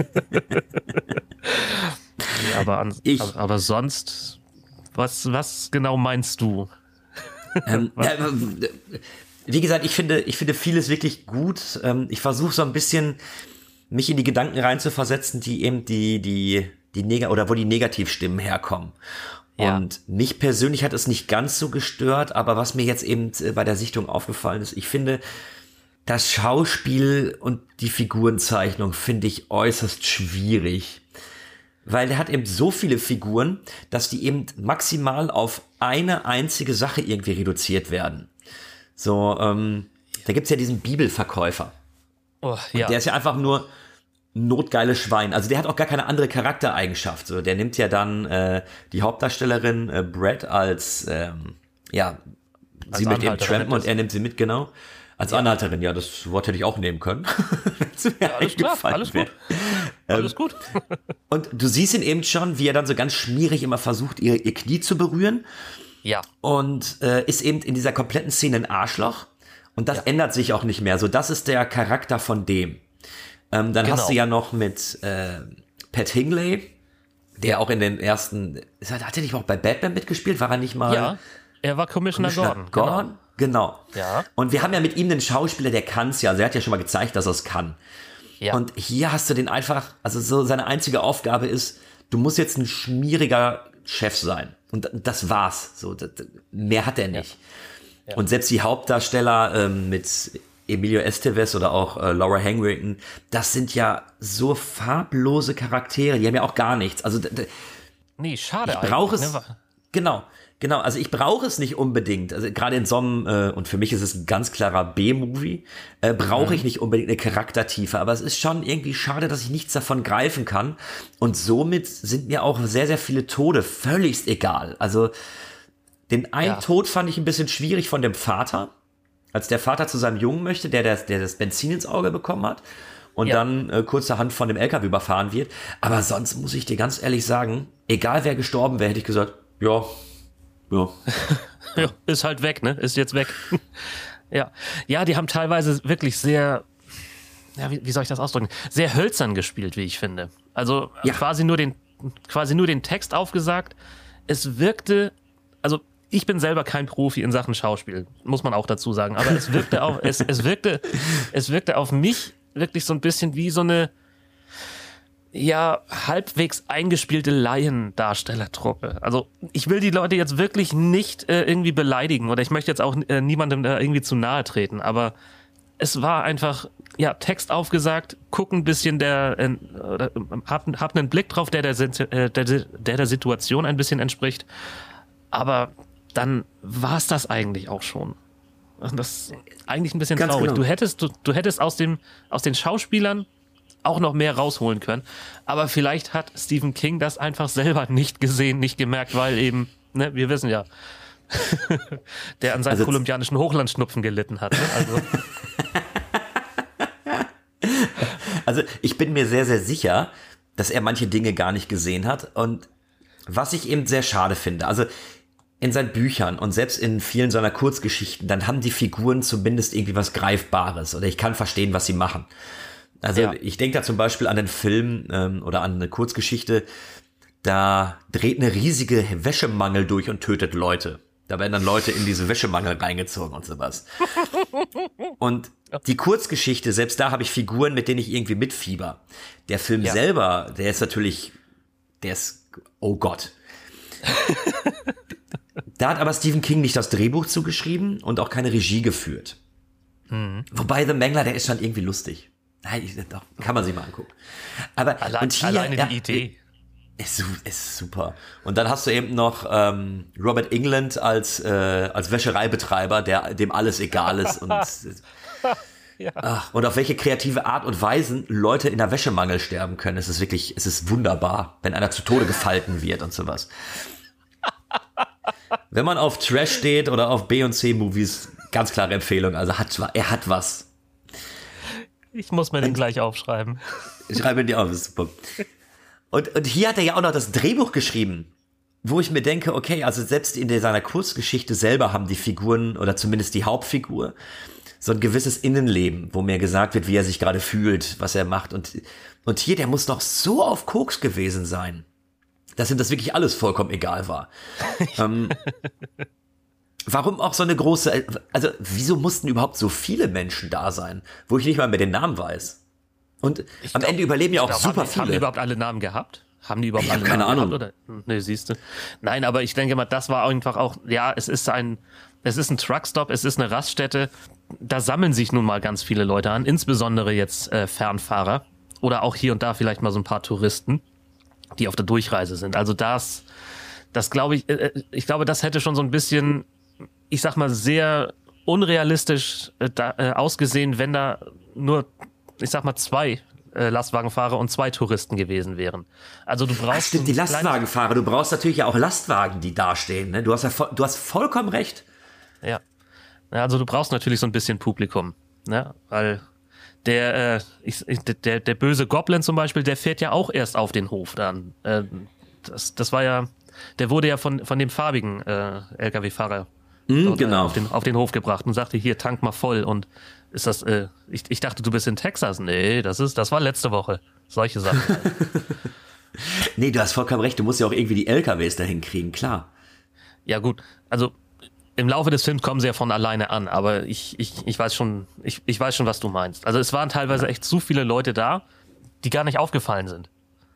Ja, aber, an, ich. Aber, aber sonst, was, was genau meinst du? Ähm, ja, wie gesagt, ich finde, ich finde vieles wirklich gut. Ähm, ich versuche so ein bisschen mich in die Gedanken rein zu versetzen, die eben die, die, die Neg- oder wo die Negativstimmen herkommen. Ja. Und mich persönlich hat es nicht ganz so gestört, aber was mir jetzt eben bei der Sichtung aufgefallen ist, ich finde, das Schauspiel und die Figurenzeichnung finde ich äußerst schwierig. weil der hat eben so viele Figuren, dass die eben maximal auf eine einzige Sache irgendwie reduziert werden. So, ähm, da gibt's ja diesen Bibelverkäufer. Oh, ja. Der ist ja einfach nur notgeile Schwein. Also der hat auch gar keine andere Charaktereigenschaft. So, der nimmt ja dann äh, die Hauptdarstellerin äh, Brett als, ähm, ja, Als sie mit ihm Anhalterin trampen und er nimmt sie mit, genau. Als ja. Anhalterin, ja, das Wort hätte ich auch nehmen können. Ja, alles klar, alles gut. Alles gut. Und du siehst ihn eben schon, wie er dann so ganz schmierig immer versucht, ihr, ihr Knie zu berühren. Ja. Und äh, ist eben in dieser kompletten Szene ein Arschloch. Und das ja. ändert sich auch nicht mehr. So, das ist der Charakter von dem. Ähm, dann genau. hast du ja noch mit äh, Pat Hingley, der auch in den ersten, hat er nicht auch bei Batman mitgespielt? War er nicht mal? Ja, er war Commissioner, Commissioner Gordon. Gordon? Genau. Genau. Ja. Und wir haben ja mit ihm einen Schauspieler, der kann's ja. Also er hat ja schon mal gezeigt, dass er es kann. Ja. Und hier hast du den einfach, also so seine einzige Aufgabe ist, du musst jetzt ein schmieriger Chef sein. Und das war's. So, das, mehr hat er nicht. Ja. Ja. Und selbst die Hauptdarsteller ähm, mit Emilio Estevez oder auch äh, Laura Henriksen, das sind ja so farblose Charaktere. Die haben ja auch gar nichts. Also nee, schade ich brauche es. Ne? Genau. Genau, also ich brauche es nicht unbedingt, also gerade in so einem, äh, und für mich ist es ein ganz klarer B-Movie, äh, brauche mhm. ich nicht unbedingt eine Charaktertiefe, aber es ist schon irgendwie schade, dass ich nichts davon greifen kann und somit sind mir auch sehr, sehr viele Tode völligst egal. Also den einen ja. Tod fand ich ein bisschen schwierig von dem Vater, als der Vater zu seinem Jungen möchte, der das, der das Benzin ins Auge bekommen hat und ja. dann äh, kurzerhand von dem L K W überfahren wird, aber sonst muss ich dir ganz ehrlich sagen, egal wer gestorben wäre, hätte ich gesagt, ja, Ja. ja, ist halt weg, ne? Ist jetzt weg. ja. Ja, die haben teilweise wirklich sehr, ja, wie, wie soll ich das ausdrücken? Sehr hölzern gespielt, wie ich finde. Also ja. quasi nur den, quasi nur den Text aufgesagt. Es wirkte, also ich bin selber kein Profi in Sachen Schauspiel, muss man auch dazu sagen, aber es wirkte auch, es, es wirkte, es wirkte auf mich wirklich so ein bisschen wie so eine, ja, halbwegs eingespielte Laiendarstellertruppe. Also ich will die Leute jetzt wirklich nicht äh, irgendwie beleidigen oder ich möchte jetzt auch äh, niemandem da irgendwie zu nahe treten, aber es war einfach, ja, Text aufgesagt, guck ein bisschen der, äh, oder, hab, hab einen Blick drauf, der der, der, der, der der Situation ein bisschen entspricht, aber dann war's das eigentlich auch schon. Das ist eigentlich ein bisschen Ganz traurig. Genau. Du hättest, du, du hättest aus dem, aus den Schauspielern auch noch mehr rausholen können. Aber vielleicht hat Stephen King das einfach selber nicht gesehen, nicht gemerkt, weil eben, ne, wir wissen ja, der an seinen also kolumbianischen Hochlandschnupfen gelitten hat. Ne? Also. also ich bin mir sehr, sehr sicher, dass er manche Dinge gar nicht gesehen hat. Und was ich eben sehr schade finde, also in seinen Büchern und selbst in vielen seiner Kurzgeschichten, dann haben die Figuren zumindest irgendwie was Greifbares oder ich kann verstehen, was sie machen. Also ja. ich denke da zum Beispiel an einen Film ähm, oder an eine Kurzgeschichte, da dreht eine riesige Wäschemangel durch und tötet Leute. Da werden dann Leute in diese Wäschemangel reingezogen und sowas. Und die Kurzgeschichte, selbst da habe ich Figuren, mit denen ich irgendwie mitfieber. Der Film ja. selber, der ist natürlich, der ist, oh Gott. Da hat aber Stephen King nicht das Drehbuch zugeschrieben und auch keine Regie geführt. Mhm. Wobei The Mangler, der ist schon irgendwie lustig. Nein, ich, doch, kann man sich mal angucken. Aber Allein, und hier, alleine ja, die Idee. Ist, ist super. Und dann hast du eben noch ähm, Robert Englund als äh, als Wäschereibetreiber, der dem alles egal ist und ja. ach, und auf welche kreative Art und Weisen Leute in der Wäschemangel sterben können. Es ist wirklich, es ist wunderbar, wenn einer zu Tode gefalten wird und sowas. Wenn man auf Trash steht oder auf B und C Movies, ganz klare Empfehlung. Also hat er hat was. Ich muss mir den gleich aufschreiben. Ich schreibe ihn dir auf, das ist super. Und, und hier hat er ja auch noch das Drehbuch geschrieben, wo ich mir denke, okay, also selbst in seiner Kurzgeschichte selber haben die Figuren, oder zumindest die Hauptfigur, so ein gewisses Innenleben, wo mir gesagt wird, wie er sich gerade fühlt, was er macht. Und, und hier, der muss doch so auf Koks gewesen sein, dass ihm das wirklich alles vollkommen egal war. ähm, Warum auch so eine große, also wieso mussten überhaupt so viele Menschen da sein, wo ich nicht mal mehr den Namen weiß? Und ich am glaub, Ende überleben ja auch glaub, super haben, viele. Haben die überhaupt alle Namen gehabt? Haben die überhaupt ich alle keine Namen Ahnung. gehabt? Oder? Nee, siehst du. Nein, aber ich denke mal, das war einfach auch, ja, es ist ein, es ist ein Truckstop, es ist eine Raststätte. Da sammeln sich nun mal ganz viele Leute an, insbesondere jetzt äh, Fernfahrer oder auch hier und da vielleicht mal so ein paar Touristen. die auf der Durchreise sind. Also das, das glaube ich, äh, ich glaube, das hätte schon so ein bisschen, ich sag mal, sehr unrealistisch äh, da, äh, ausgesehen, wenn da nur, ich sag mal, zwei äh, Lastwagenfahrer und zwei Touristen gewesen wären. Also du brauchst... Ach, stimmt, die Lastwagenfahrer, du brauchst natürlich ja auch Lastwagen, die dastehen. Ne? Du hast ja vo- du hast vollkommen recht. Ja. ja, also du brauchst natürlich so ein bisschen Publikum, ne? Weil der, äh, ich, der, der böse Goblin zum Beispiel, der fährt ja auch erst auf den Hof dann. Äh, das, das war ja, der wurde ja von, von dem farbigen äh, L K W-Fahrer Mm, dort, genau. äh, auf, den, auf den Hof gebracht und sagte, hier, tank mal voll. Und ist das, äh, ich, ich dachte, du bist in Texas. Nee, das ist, das war letzte Woche. Solche Sachen. Nee, du hast vollkommen recht, du musst ja auch irgendwie die L K Ws dahin kriegen, klar. Ja gut, also im Laufe des Films kommen sie ja von alleine an, aber ich, ich, ich weiß schon, ich, ich weiß schon, was du meinst. Also es waren teilweise echt zu viele Leute da, die gar nicht aufgefallen sind.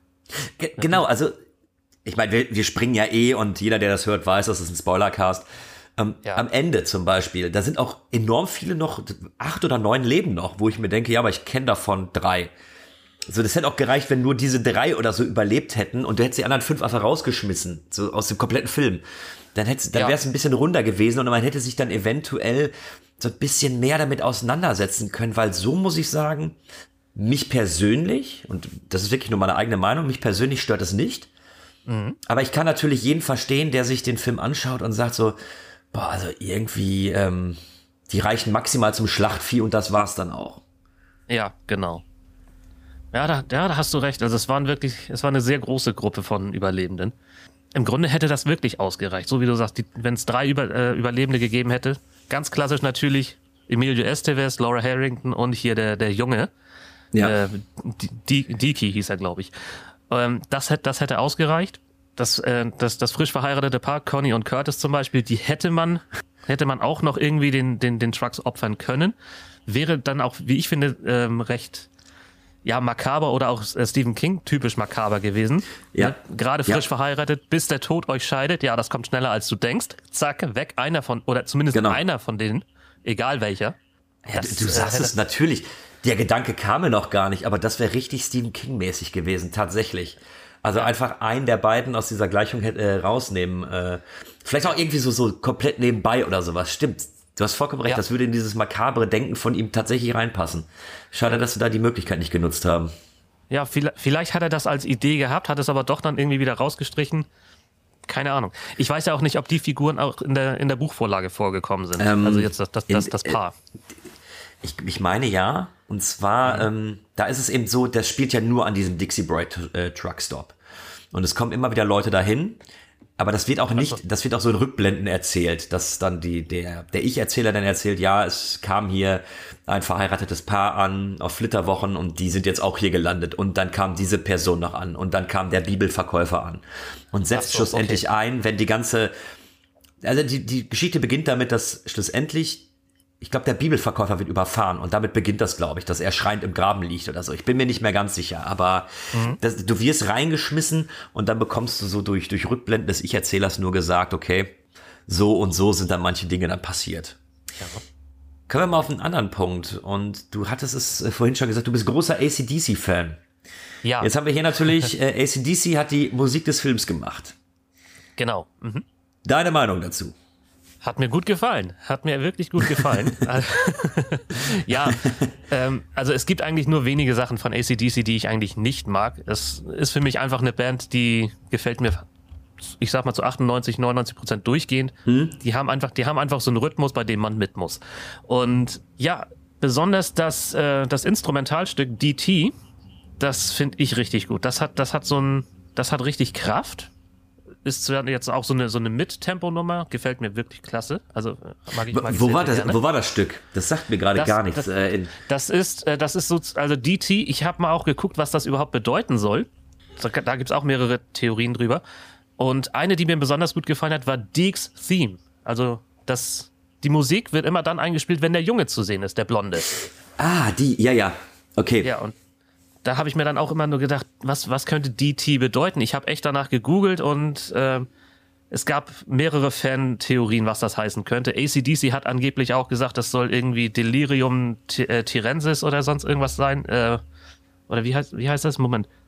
Ge- genau, also ich meine, wir, wir springen ja eh und jeder, der das hört, weiß, das ist ein Spoilercast. Ähm, Ja. Am Ende zum Beispiel, da sind auch enorm viele noch, acht oder neun Leben noch, wo ich mir denke, ja, aber ich kenne davon drei. So, das hätte auch gereicht, wenn nur diese drei oder so überlebt hätten und du hättest die anderen fünf einfach rausgeschmissen, so aus dem kompletten Film. Dann hättest, dann Ja. wäre es ein bisschen runder gewesen und man hätte sich dann eventuell so ein bisschen mehr damit auseinandersetzen können, weil so muss ich sagen, mich persönlich, und das ist wirklich nur meine eigene Meinung, mich persönlich stört es nicht. Mhm. Aber ich kann natürlich jeden verstehen, der sich den Film anschaut und sagt so, boah, also irgendwie, ähm, die reichen maximal zum Schlachtvieh und das war's dann auch. Ja, genau. Ja, da, ja, da hast du recht. Also es waren wirklich, es war eine sehr große Gruppe von Überlebenden. Im Grunde hätte das wirklich ausgereicht. So wie du sagst, wenn es drei Über, äh, Überlebende gegeben hätte. Ganz klassisch natürlich Emilio Estevez, Laura Harrington und hier der, der Junge. Ja. Äh, D- D- Diki hieß er, glaube ich. Ähm, das, hätte, das hätte ausgereicht. Das, äh, das, das frisch verheiratete Paar, Connie und Curtis zum Beispiel, die hätte man, hätte man auch noch irgendwie den, den, den Trucks opfern können. Wäre dann auch, wie ich finde, ähm, recht, ja, makaber oder auch äh, Stephen King typisch makaber gewesen. Ja. Ne? Gerade frisch Ja. verheiratet, bis der Tod euch scheidet. Ja, das kommt schneller als du denkst. Zack, weg, einer von, oder zumindest Genau. einer von denen, egal welcher. Ja, Das, du, du sagst äh, es natürlich. Der Gedanke kam mir noch gar nicht, aber das wäre richtig Stephen King-mäßig gewesen, tatsächlich. Also einfach einen der beiden aus dieser Gleichung äh, rausnehmen. Äh, vielleicht auch irgendwie so, so komplett nebenbei oder sowas. Stimmt. Du hast vollkommen recht. Ja. Das würde in dieses makabre Denken von ihm tatsächlich reinpassen. Schade, dass wir da die Möglichkeit nicht genutzt haben. Ja, vielleicht, vielleicht hat er das als Idee gehabt, hat es aber doch dann irgendwie wieder rausgestrichen. Keine Ahnung. Ich weiß ja auch nicht, ob die Figuren auch in der, in der Buchvorlage vorgekommen sind. Ähm, also jetzt das, das, das, in- das Paar. Ich, ich meine ja. Und zwar, ähm, da ist es eben so, das spielt ja nur an diesem Dixie Bright äh, Truckstop. Und es kommen immer wieder Leute dahin. Aber das wird auch nicht, das wird auch so in Rückblenden erzählt, dass dann die, der, der Ich-Erzähler dann erzählt, ja, es kam hier ein verheiratetes Paar an auf Flitterwochen und die sind jetzt auch hier gelandet und dann kam diese Person noch an und dann kam der Bibelverkäufer an und setzt Ach so, schlussendlich ein, wenn die ganze, also die, die Geschichte beginnt damit, dass schlussendlich, ich glaube, der Bibelverkäufer wird überfahren und damit beginnt das, glaube ich, dass er schreiend im Graben liegt oder so. Ich bin mir nicht mehr ganz sicher, aber Mhm. das, du wirst reingeschmissen und dann bekommst du so durch, durch Rückblenden des Ich-Erzählers nur gesagt, okay, so und so sind dann manche Dinge dann passiert. Ja. Kommen wir mal auf einen anderen Punkt und du hattest es äh, vorhin schon gesagt, du bist großer A C D C-Fan. Ja, Jetzt haben wir hier natürlich, äh, A C D C hat die Musik des Films gemacht. genau. Mhm. Deine Meinung dazu? Hat mir gut gefallen. Hat mir wirklich gut gefallen. Ja, ähm, also es gibt eigentlich nur wenige Sachen von A C D C, die ich eigentlich nicht mag. Es ist für mich einfach eine Band, die gefällt mir, ich sag mal zu achtundneunzig, neunundneunzig Prozent durchgehend. Hm? Die haben einfach, die haben einfach so einen Rhythmus, bei dem man mit muss. Und ja, besonders das, äh, das Instrumentalstück D T, das finde ich richtig gut. Das hat, das hat so ein, das hat richtig Kraft. Ist zwar jetzt auch so eine, so eine Mit-Tempo-Nummer, gefällt mir wirklich klasse. Also mag ich, mag ich Wo sehr, war sehr das, gerne. wo war das Stück? Das sagt mir gerade Das- gar nichts. das- äh, in, Das ist, äh, das ist so, also D T, ich habe mal auch geguckt, was das überhaupt bedeuten soll. Da, da gibt's auch mehrere Theorien drüber. Und eine, die mir besonders gut gefallen hat, war Deke's Theme. Also das, die Musik wird immer dann eingespielt, wenn der Junge zu sehen ist, der Blonde. ah, die, ja, ja. Okay. Ja, und da habe ich mir dann auch immer nur gedacht, was, was könnte D T bedeuten? Ich habe echt danach gegoogelt und äh, es gab mehrere Fan-Theorien, was das heißen könnte. A C D C hat angeblich auch gesagt, das soll irgendwie Delirium Ty- äh, Tyrensis oder sonst irgendwas sein. Äh, oder wie heißt, wie heißt das? Moment.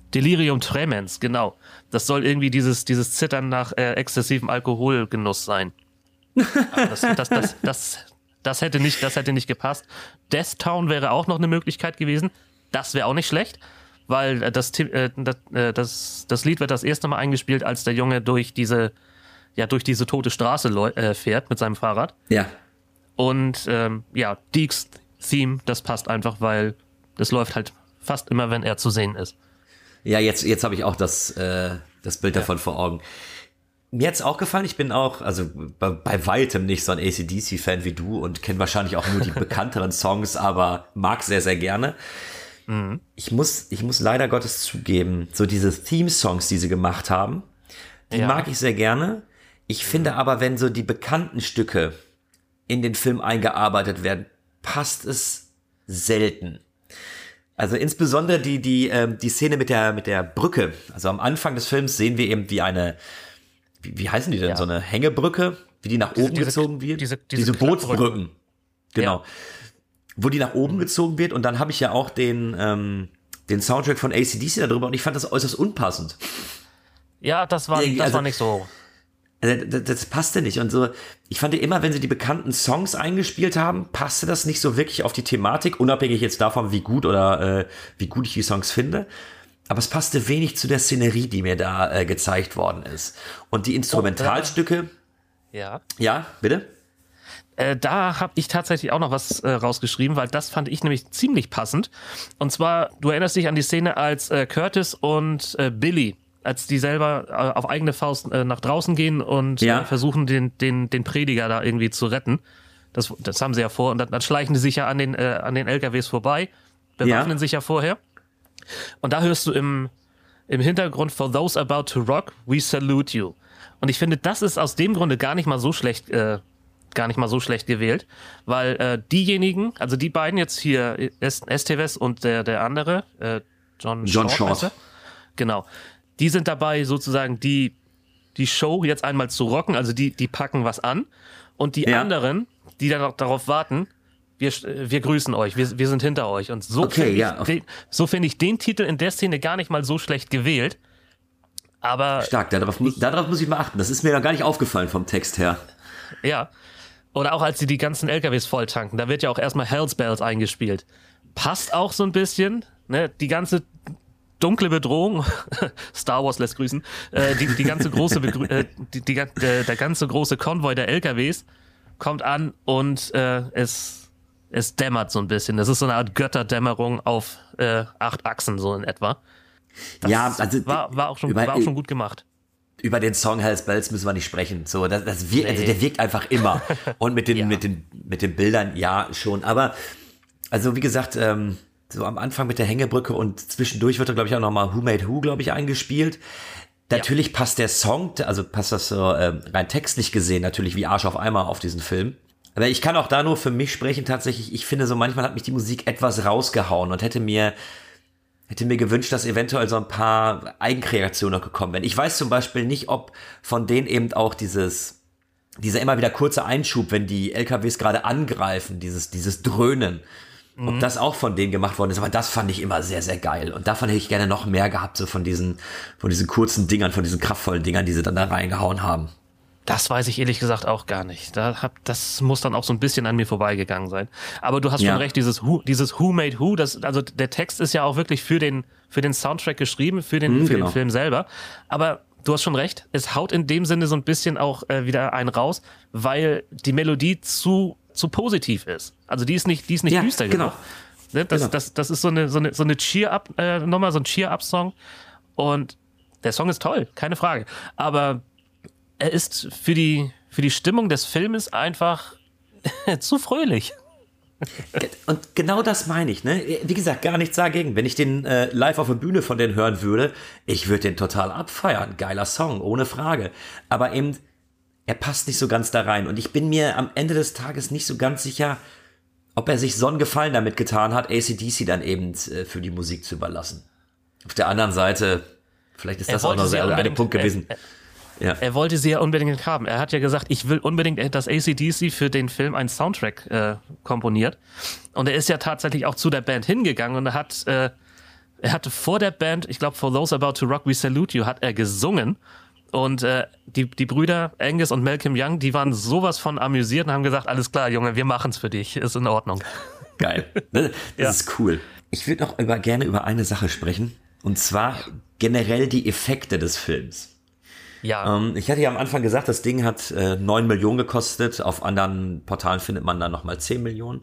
Delirium Tremens, genau. Das soll irgendwie dieses, dieses Zittern nach äh, exzessivem Alkoholgenuss sein. Aber das, das, das, das, das, hätte nicht, das hätte nicht gepasst. Death Town wäre auch noch eine Möglichkeit gewesen. Das wäre auch nicht schlecht, weil das, äh, das, das, das Lied wird das erste Mal eingespielt, als der Junge durch diese, ja, durch diese tote Straße äh, fährt mit seinem Fahrrad. Ja. Und ähm, ja, Deeks Theme, das passt einfach, weil das läuft halt fast immer, wenn er zu sehen ist. Ja, jetzt, jetzt habe ich auch das, äh, das Bild davon ja. vor Augen. Mir hat's auch gefallen, ich bin auch, also bei, bei weitem nicht so ein A C D C-Fan wie du und kenne wahrscheinlich auch nur die bekannteren Songs, aber mag sehr, sehr gerne. Mhm. Ich muss, ich muss leider Gottes zugeben, so diese Theme-Songs, die sie gemacht haben, die ja. mag ich sehr gerne. Ich finde aber, wenn so die bekannten Stücke in den Film eingearbeitet werden, passt es selten. Also insbesondere die die ähm, die Szene mit der mit der Brücke. Also am Anfang des Films sehen wir eben, wie eine wie, wie heißen die denn, ja. so eine Hängebrücke, wie die nach diese, oben diese, gezogen wird. Diese, diese, diese Bootsbrücken. Genau. Ja. Wo die nach oben mhm. gezogen wird und dann habe ich ja auch den ähm, den Soundtrack von A C D C darüber und ich fand das äußerst unpassend. Ja, das war das also, war nicht so. Also das, das passte nicht und so. Ich fand immer, wenn sie die bekannten Songs eingespielt haben, passte das nicht so wirklich auf die Thematik, unabhängig jetzt davon, wie gut oder äh, wie gut ich die Songs finde. Aber es passte wenig zu der Szenerie, die mir da äh, gezeigt worden ist. Und die Instrumentalstücke. Oh, ja. Ja, bitte. Äh, da habe ich tatsächlich auch noch was äh, rausgeschrieben, weil das fand ich nämlich ziemlich passend. Und zwar, du erinnerst dich an die Szene, als äh, Curtis und äh, Billy, als die selber äh, auf eigene Faust äh, nach draußen gehen und ja. äh, versuchen, den, den, den Prediger da irgendwie zu retten. Das, das haben sie ja vor. Und dann, dann schleichen die sich ja an den, äh, an den L K Ws vorbei, bewaffnen ja. sich ja vorher. Und da hörst du im, im Hintergrund, for those about to rock, we salute you. Und ich finde, das ist aus dem Grunde gar nicht mal so schlecht, äh, gar nicht mal so schlecht gewählt, weil äh, diejenigen, also die beiden jetzt hier, Esteves und der, der andere, äh, John, John Short, Short. Genau. Die sind dabei, sozusagen die, die Show jetzt einmal zu rocken, also die, die packen was an. Und die ja. anderen, die dann auch darauf warten, wir, wir grüßen euch, wir, wir sind hinter euch. Und so okay, finde ich, ja. den, so finde ich den Titel in der Szene gar nicht mal so schlecht gewählt. Aber. Stark, darauf, ich, darauf muss ich mal achten. Das ist mir noch gar nicht aufgefallen vom Text her. Ja. Oder auch als sie die ganzen L K Ws voll tanken, da wird ja auch erstmal Hell's Bells eingespielt. Passt auch so ein bisschen, ne, die ganze dunkle Bedrohung, Star Wars lässt grüßen, äh, die, die ganze große, Begrü- äh, die, die, der, der ganze große Konvoi der L K Ws kommt an und äh, es, es dämmert so ein bisschen. Das ist so eine Art Götterdämmerung auf äh, acht Achsen so in etwa. Das ja, also war, war, auch schon, über, war auch schon gut gemacht. Über den Song Hell's Bells müssen wir nicht sprechen. So, das, das wirkt, Nee. also der wirkt einfach immer. Und mit den, Ja. mit den, mit den Bildern, ja, schon. Aber, also wie gesagt, ähm, so am Anfang mit der Hängebrücke und zwischendurch wird da, glaube ich, auch nochmal Who Made Who, glaube ich, eingespielt. Natürlich ja. passt der Song, also passt das so ähm, rein textlich gesehen natürlich wie Arsch auf Eimer auf diesen Film. Aber ich kann auch da nur für mich sprechen tatsächlich. Ich finde so, manchmal hat mich die Musik etwas rausgehauen und hätte mir hätte mir gewünscht, dass eventuell so ein paar Eigenkreationen noch gekommen wären. Ich weiß zum Beispiel nicht, ob von denen eben auch dieses dieser immer wieder kurze Einschub, wenn die L K Ws gerade angreifen, dieses dieses Dröhnen, ob das auch von denen gemacht worden ist, aber das fand ich immer sehr, sehr geil. Und davon hätte ich gerne noch mehr gehabt, so von diesen, von diesen kurzen Dingern, von diesen kraftvollen Dingern, die sie dann da reingehauen haben. Das weiß ich ehrlich gesagt auch gar nicht. Da hab, das muss dann auch so ein bisschen an mir vorbeigegangen sein. Aber du hast Ja. schon recht, dieses Who, dieses Who Made Who, das, also der Text ist ja auch wirklich für den, für den Soundtrack geschrieben, für den, Mhm, für genau. den Film selber. Aber du hast schon recht, es haut in dem Sinne so ein bisschen auch äh, wieder einen raus, weil die Melodie zu, zu positiv ist. Also die ist nicht, die ist nicht Ja, düster genau. genug. Ne? Das, Genau. das, das ist so eine, so eine, so eine Cheer-Up, äh, Nummer, so ein Cheer-Up-Song. Und der Song ist toll, keine Frage. Aber er ist für die, für die Stimmung des Filmes einfach zu fröhlich. Und genau das meine ich, ne? Wie gesagt, gar nichts dagegen. Wenn ich den äh, live auf der Bühne von denen hören würde, ich würde den total abfeiern. Geiler Song, ohne Frage. Aber eben, er passt nicht so ganz da rein. Und ich bin mir am Ende des Tages nicht so ganz sicher, ob er sich so einen Gefallen damit getan hat, A C D C dann eben äh, für die Musik zu überlassen. Auf der anderen Seite, vielleicht ist Er das auch wollte noch sie so ein unbedingt- Punkt gewesen. er- Ja. Er wollte sie ja unbedingt haben. Er hat ja gesagt, ich will unbedingt, dass A C D C für den Film einen Soundtrack äh, komponiert. Und er ist ja tatsächlich auch zu der Band hingegangen und er hat, äh, er hatte vor der Band, ich glaube, For Those About to Rock, We Salute You, hat er gesungen. Und äh, die, die Brüder Angus und Malcolm Young, die waren sowas von amüsiert und haben gesagt, alles klar, Junge, wir machen's für dich, ist in Ordnung. Geil. Das, das Ja. ist cool. Ich würde noch über, gerne über eine Sache sprechen. Und zwar generell die Effekte des Films. Ja. Ähm, ich hatte ja am Anfang gesagt, das Ding hat äh, neun Millionen gekostet. Auf anderen Portalen findet man dann nochmal zehn Millionen.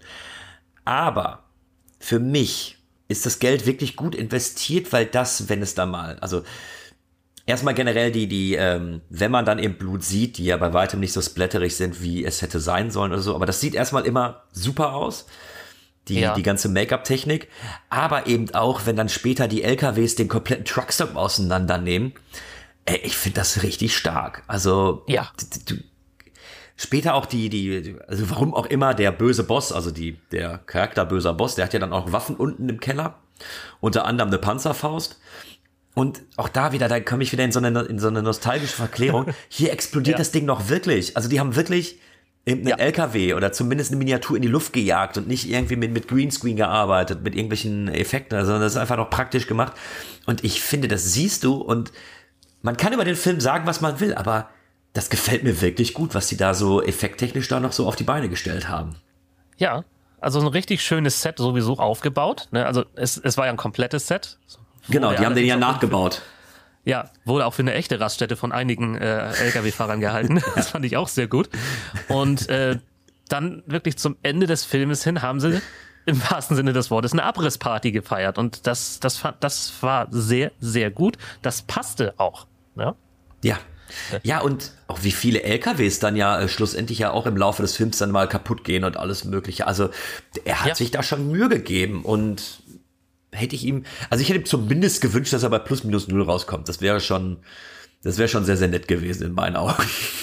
Aber für mich ist das Geld wirklich gut investiert, weil das, wenn es da mal, also erstmal generell die, die, ähm, wenn man dann eben Blut sieht, die ja bei weitem nicht so splatterig sind, wie es hätte sein sollen oder so, aber das sieht erstmal immer super aus. Die, Ja. die ganze Make-up-Technik, aber eben auch, wenn dann später die L K Ws den kompletten Truckstop auseinandernehmen, ey, ich finde das richtig stark. Also, Ja. du, du, später auch die, die, also warum auch immer der böse Boss, also die, der Charakter böser Boss, der hat ja dann auch Waffen unten im Keller, unter anderem eine Panzerfaust. Und auch da wieder, da komme ich wieder in so eine, in so eine nostalgische Verklärung. Hier explodiert Ja. das Ding noch wirklich. Also die haben wirklich einen Ja. L K W oder zumindest eine Miniatur in die Luft gejagt und nicht irgendwie mit, mit Greenscreen gearbeitet, mit irgendwelchen Effekten, sondern das ist einfach noch praktisch gemacht. Und ich finde, das siehst du und man kann über den Film sagen, was man will, aber das gefällt mir wirklich gut, was die da so effekttechnisch da noch so auf die Beine gestellt haben. Ja, also ein richtig schönes Set sowieso aufgebaut. Ne? Also es, es war ja ein komplettes Set. Genau, Wurde die haben den ja allerdings auch nachgebaut. Ja, wurde auch für eine echte Raststätte von einigen äh, L K W-Fahrern gehalten. Das fand ich auch sehr gut. Und äh, dann wirklich zum Ende des Filmes hin haben sie im wahrsten Sinne des Wortes eine Abrissparty gefeiert. Und das, das, fand, das war sehr, sehr gut. Das passte auch. Ne? Ja. Ja, und auch wie viele L K Ws dann ja äh, schlussendlich ja auch im Laufe des Films dann mal kaputt gehen und alles Mögliche. Also er hat Ja. sich da schon Mühe gegeben und hätte ich ihm, also ich hätte ihm zumindest gewünscht, dass er bei plus minus null rauskommt. Das wäre schon, das wäre schon sehr, sehr nett gewesen in meinen Augen.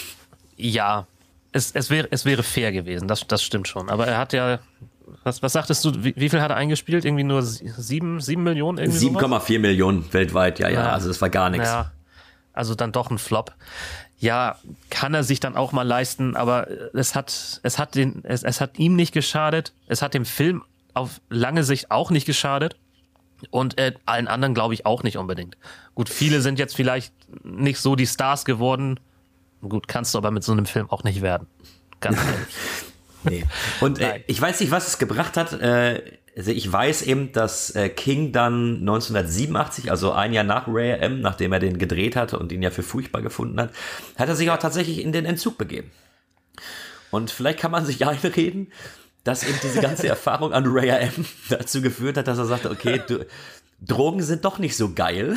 Ja, es, es, wäre, es wäre fair gewesen, das, das stimmt schon. Aber er hat ja, was, was sagtest du, wie, wie viel hat er eingespielt? Irgendwie nur sieben, sieben Millionen? Irgendwie sieben sowas? Komma vier Millionen weltweit, ja, ja, Ja. also das war gar nichts. Ja, also dann doch ein Flop. Ja, kann er sich dann auch mal leisten, aber es hat, es hat den, es, es hat ihm nicht geschadet. Es hat dem Film auf lange Sicht auch nicht geschadet. Und äh, allen anderen glaube ich auch nicht unbedingt. Gut, viele sind jetzt vielleicht nicht so die Stars geworden. Gut, kannst du aber mit so einem Film auch nicht werden. Ganz ehrlich. Nee. Und äh, Nein. ich weiß nicht, was es gebracht hat. Äh, also ich weiß eben, dass äh, King dann neunzehnhundertsiebenundachtzig, also ein Jahr nach Ray M., nachdem er den gedreht hatte und ihn ja für furchtbar gefunden hat, hat er sich auch tatsächlich in den Entzug begeben. Und vielleicht kann man sich einreden, dass eben diese ganze Erfahrung an Ray M. dazu geführt hat, dass er sagte, okay, du, Drogen sind doch nicht so geil.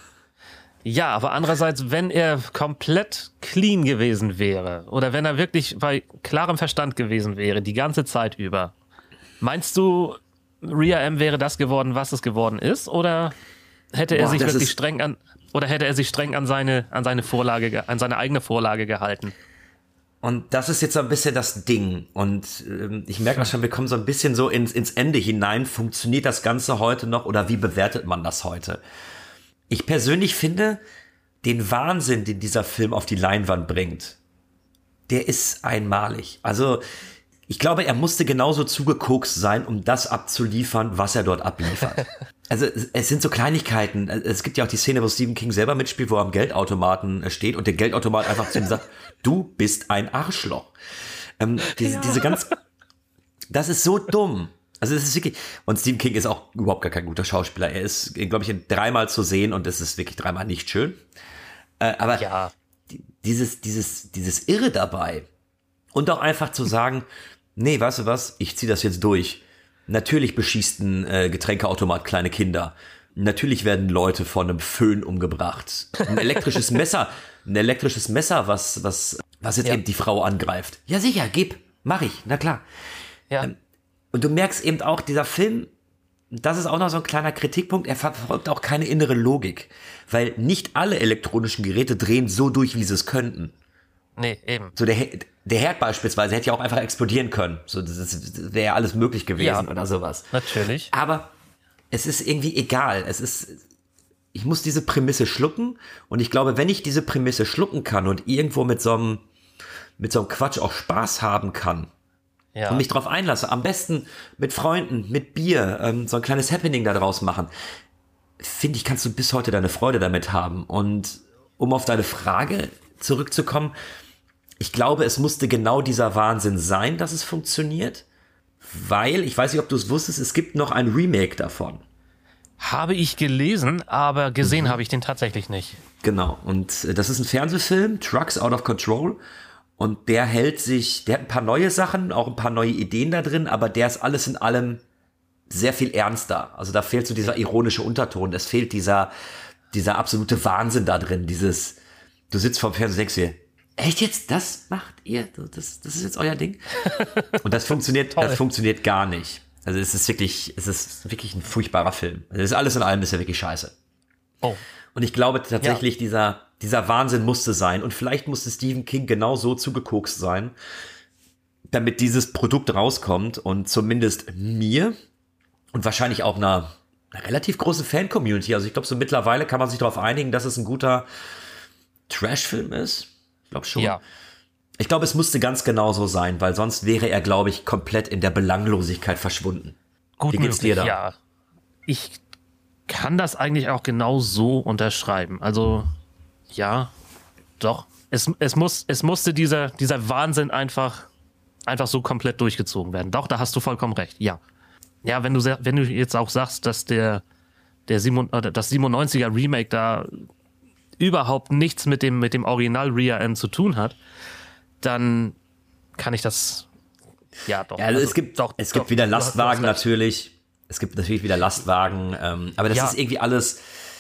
Ja, aber andererseits, wenn er komplett clean gewesen wäre oder wenn er wirklich bei klarem Verstand gewesen wäre, die ganze Zeit über, meinst du, Ria M wäre das geworden, was es geworden ist? Oder hätte er Boah, sich das wirklich ist- streng an, oder hätte er sich streng an seine, an seine Vorlage, ge- an seine eigene Vorlage gehalten? Und das ist jetzt so ein bisschen das Ding. Und ähm, ich merke auch schon, wir kommen so ein bisschen so ins, ins Ende hinein. Funktioniert das Ganze heute noch oder wie bewertet man das heute? Ich persönlich finde, den Wahnsinn, den dieser Film auf die Leinwand bringt, der ist einmalig. Also ich glaube, er musste genauso zugekokst sein, um das abzuliefern, was er dort abliefert. Also es, es sind so Kleinigkeiten. Es gibt ja auch die Szene, wo Stephen King selber mitspielt, wo er am Geldautomaten äh, steht und der Geldautomat einfach zu ihm sagt, du bist ein Arschloch. Ähm, diese, diese ganz, das ist so dumm. Also es ist wirklich, und Stephen King ist auch überhaupt gar kein guter Schauspieler. Er ist, glaube ich, in dreimal zu sehen und es ist wirklich dreimal nicht schön. Äh, aber Ja. die- dieses, dieses, dieses Irre dabei und auch einfach zu sagen, nee, weißt du was, ich zieh das jetzt durch. Natürlich beschießt ein äh, Getränkeautomat kleine Kinder. Natürlich werden Leute von einem Föhn umgebracht. Ein elektrisches Messer, ein elektrisches Messer, was, was, was jetzt Ja. eben die Frau angreift. Ja sicher, gib, mach ich, na klar. Ja. Und du merkst eben auch, dieser Film, das ist auch noch so ein kleiner Kritikpunkt, er verfolgt auch keine innere Logik. Weil nicht alle elektronischen Geräte drehen so durch, wie sie es könnten. Nee, eben. So der, He- der Herd beispielsweise hätte ja auch einfach explodieren können. So, das, das wäre ja alles möglich gewesen Ja. oder sowas. Natürlich. Aber es ist irgendwie egal. Es ist, ich muss diese Prämisse schlucken und ich glaube, wenn ich diese Prämisse schlucken kann und irgendwo mit so einem, mit so einem Quatsch auch Spaß haben kann, Ja. und mich drauf einlasse, am besten mit Freunden, mit Bier, ähm, so ein kleines Happening da draus machen, finde ich, kannst du bis heute deine Freude damit haben. Und um auf deine Frage zurückzukommen, ich glaube, es musste genau dieser Wahnsinn sein, dass es funktioniert, weil, ich weiß nicht, ob du es wusstest, es gibt noch ein Remake davon. Habe ich gelesen, aber gesehen mhm. habe ich den tatsächlich nicht. Genau, und das ist ein Fernsehfilm, Trucks Out of Control, und der hält sich, der hat ein paar neue Sachen, auch ein paar neue Ideen da drin, aber der ist alles in allem sehr viel ernster. Also da fehlt so dieser ironische Unterton, es fehlt dieser, dieser absolute Wahnsinn da drin, dieses, du sitzt vorm Fernseher und denkst dir, echt jetzt, das macht ihr? Das, das ist jetzt euer Ding? Und das funktioniert, das funktioniert gar nicht. Also es ist wirklich, es ist wirklich ein furchtbarer Film. Also es ist alles in allem, ist ja wirklich scheiße. Oh. Und ich glaube tatsächlich, ja. dieser, dieser Wahnsinn musste sein. Und vielleicht musste Stephen King genau so zugekokst sein, damit dieses Produkt rauskommt und zumindest mir und wahrscheinlich auch einer, einer relativ großen Fan-Community. Also ich glaube, so mittlerweile kann man sich darauf einigen, dass es ein guter Trash-Film ist. Ich glaube schon. Ja. Ich glaube, es musste ganz genau so sein, weil sonst wäre er, glaube ich, komplett in der Belanglosigkeit verschwunden. Gut Wie geht's möglich, dir da? Ja. Ich kann das eigentlich auch genau so unterschreiben. Also, ja, doch. Es, es, muss, es musste dieser, dieser Wahnsinn einfach, einfach so komplett durchgezogen werden. Doch, da hast du vollkommen recht, ja. Ja, wenn du, wenn du jetzt auch sagst, dass der, der Simon, äh, das siebenundneunziger Remake da überhaupt nichts mit dem, mit dem Original Rear End zu tun hat, dann kann ich das, ja doch. Ja, also, also es gibt, doch, es doch, gibt wieder doch, Lastwagen doch, natürlich. Es gibt natürlich wieder Lastwagen, ähm, aber das ja. ist irgendwie alles.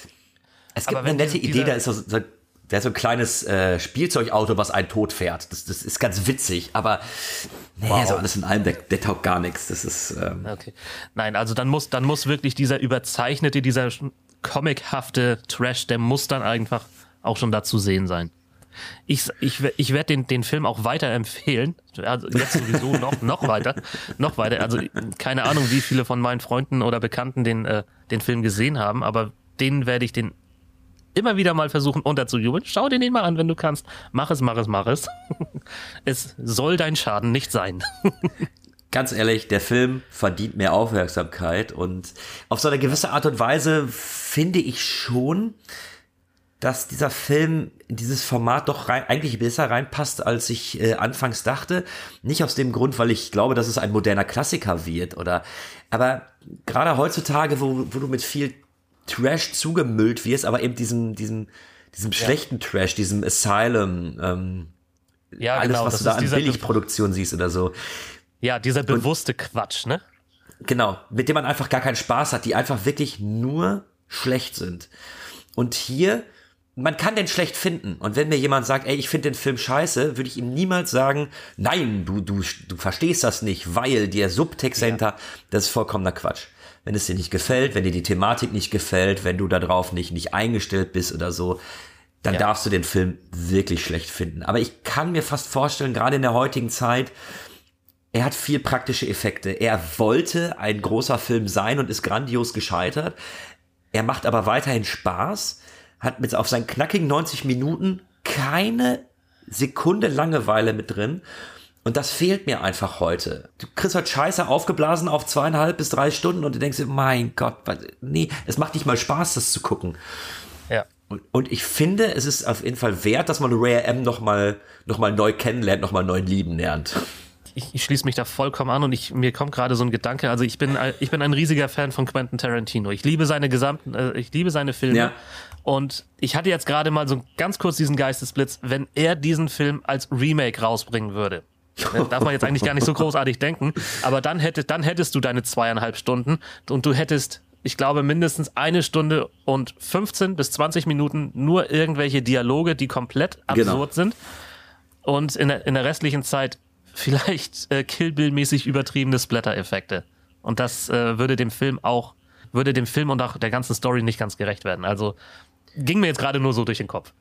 Es gibt Aber eine wenn nette diese- Idee, da ist so, so, da ist so ein kleines äh, Spielzeugauto, was einen tot fährt. Das, das ist ganz witzig, aber nee, Wow. so alles in allem, der, der taugt gar nichts. Das ist ähm, Okay. Nein, also dann muss, dann muss wirklich dieser überzeichnete, dieser comichafte Trash, der muss dann einfach auch schon da zu sehen sein. Ich, ich, ich werde den, den Film auch weiterempfehlen. Also jetzt sowieso noch, noch weiter. Noch weiter. Also keine Ahnung, wie viele von meinen Freunden oder Bekannten den, äh, den Film gesehen haben, aber denen werde ich den immer wieder mal versuchen unterzujubeln. Schau dir den mal an, wenn du kannst. Mach es, mach es, mach es. Es soll dein Schaden nicht sein. ganz ehrlich, der Film verdient mehr Aufmerksamkeit und auf so eine gewisse Art und Weise finde ich schon, dass dieser Film in dieses Format doch rein, eigentlich besser reinpasst, als ich äh, anfangs dachte. Nicht aus dem Grund, weil ich glaube, dass es ein moderner Klassiker wird, oder, aber gerade heutzutage, wo, wo du mit viel Trash zugemüllt wirst, aber eben diesem, diesem, diesem Ja. schlechten Trash, diesem Asylum, ähm, Ja, alles, genau. was Das du da ist an dieser, Billigproduktion siehst oder so. ja, dieser bewusste Quatsch, ne? Genau, mit dem man einfach gar keinen Spaß hat, die einfach wirklich nur schlecht sind. Und hier, man kann den schlecht finden. Und wenn mir jemand sagt, ey, ich finde den Film scheiße, würde ich ihm niemals sagen, nein, du, du, du verstehst das nicht, weil der Subtext dahinter, das ist vollkommener Quatsch. Wenn es dir nicht gefällt, wenn dir die Thematik nicht gefällt, wenn du darauf nicht, nicht eingestellt bist oder so, dann Ja. darfst du den Film wirklich schlecht finden. Aber ich kann mir fast vorstellen, gerade in der heutigen Zeit, er hat viel praktische Effekte. Er wollte ein großer Film sein und ist grandios gescheitert. Er macht aber weiterhin Spaß, hat mit auf seinen knackigen neunzig Minuten keine Sekunde Langeweile mit drin. Und das fehlt mir einfach heute. Du kriegst heute Scheiße aufgeblasen auf zweieinhalb bis drei Stunden und du denkst dir, mein Gott, was, nee, es macht nicht mal Spaß, das zu gucken. Ja. Und, und ich finde, es ist auf jeden Fall wert, dass man Ray M noch mal, noch mal neu kennenlernt, noch mal neu lieben lernt. Ich, ich schließe mich da vollkommen an und ich, mir kommt gerade so ein Gedanke, also ich bin, ich bin ein riesiger Fan von Quentin Tarantino. Ich liebe seine gesamten, äh, ich liebe seine Filme. Ja. Und ich hatte jetzt gerade mal so ganz kurz diesen Geistesblitz, wenn er diesen Film als Remake rausbringen würde. Das darf man jetzt eigentlich gar nicht so großartig denken, aber dann, hätte, dann hättest du deine zweieinhalb Stunden und du hättest, ich glaube, mindestens eine Stunde und fünfzehn bis zwanzig Minuten nur irgendwelche Dialoge, die komplett absurd Genau. sind und in der, in der restlichen Zeit vielleicht äh, Kill Bill-mäßig übertriebene Splatter-Effekte. Und das äh, würde dem Film auch, würde dem Film und auch der ganzen Story nicht ganz gerecht werden. Also ging mir jetzt gerade nur so durch den Kopf.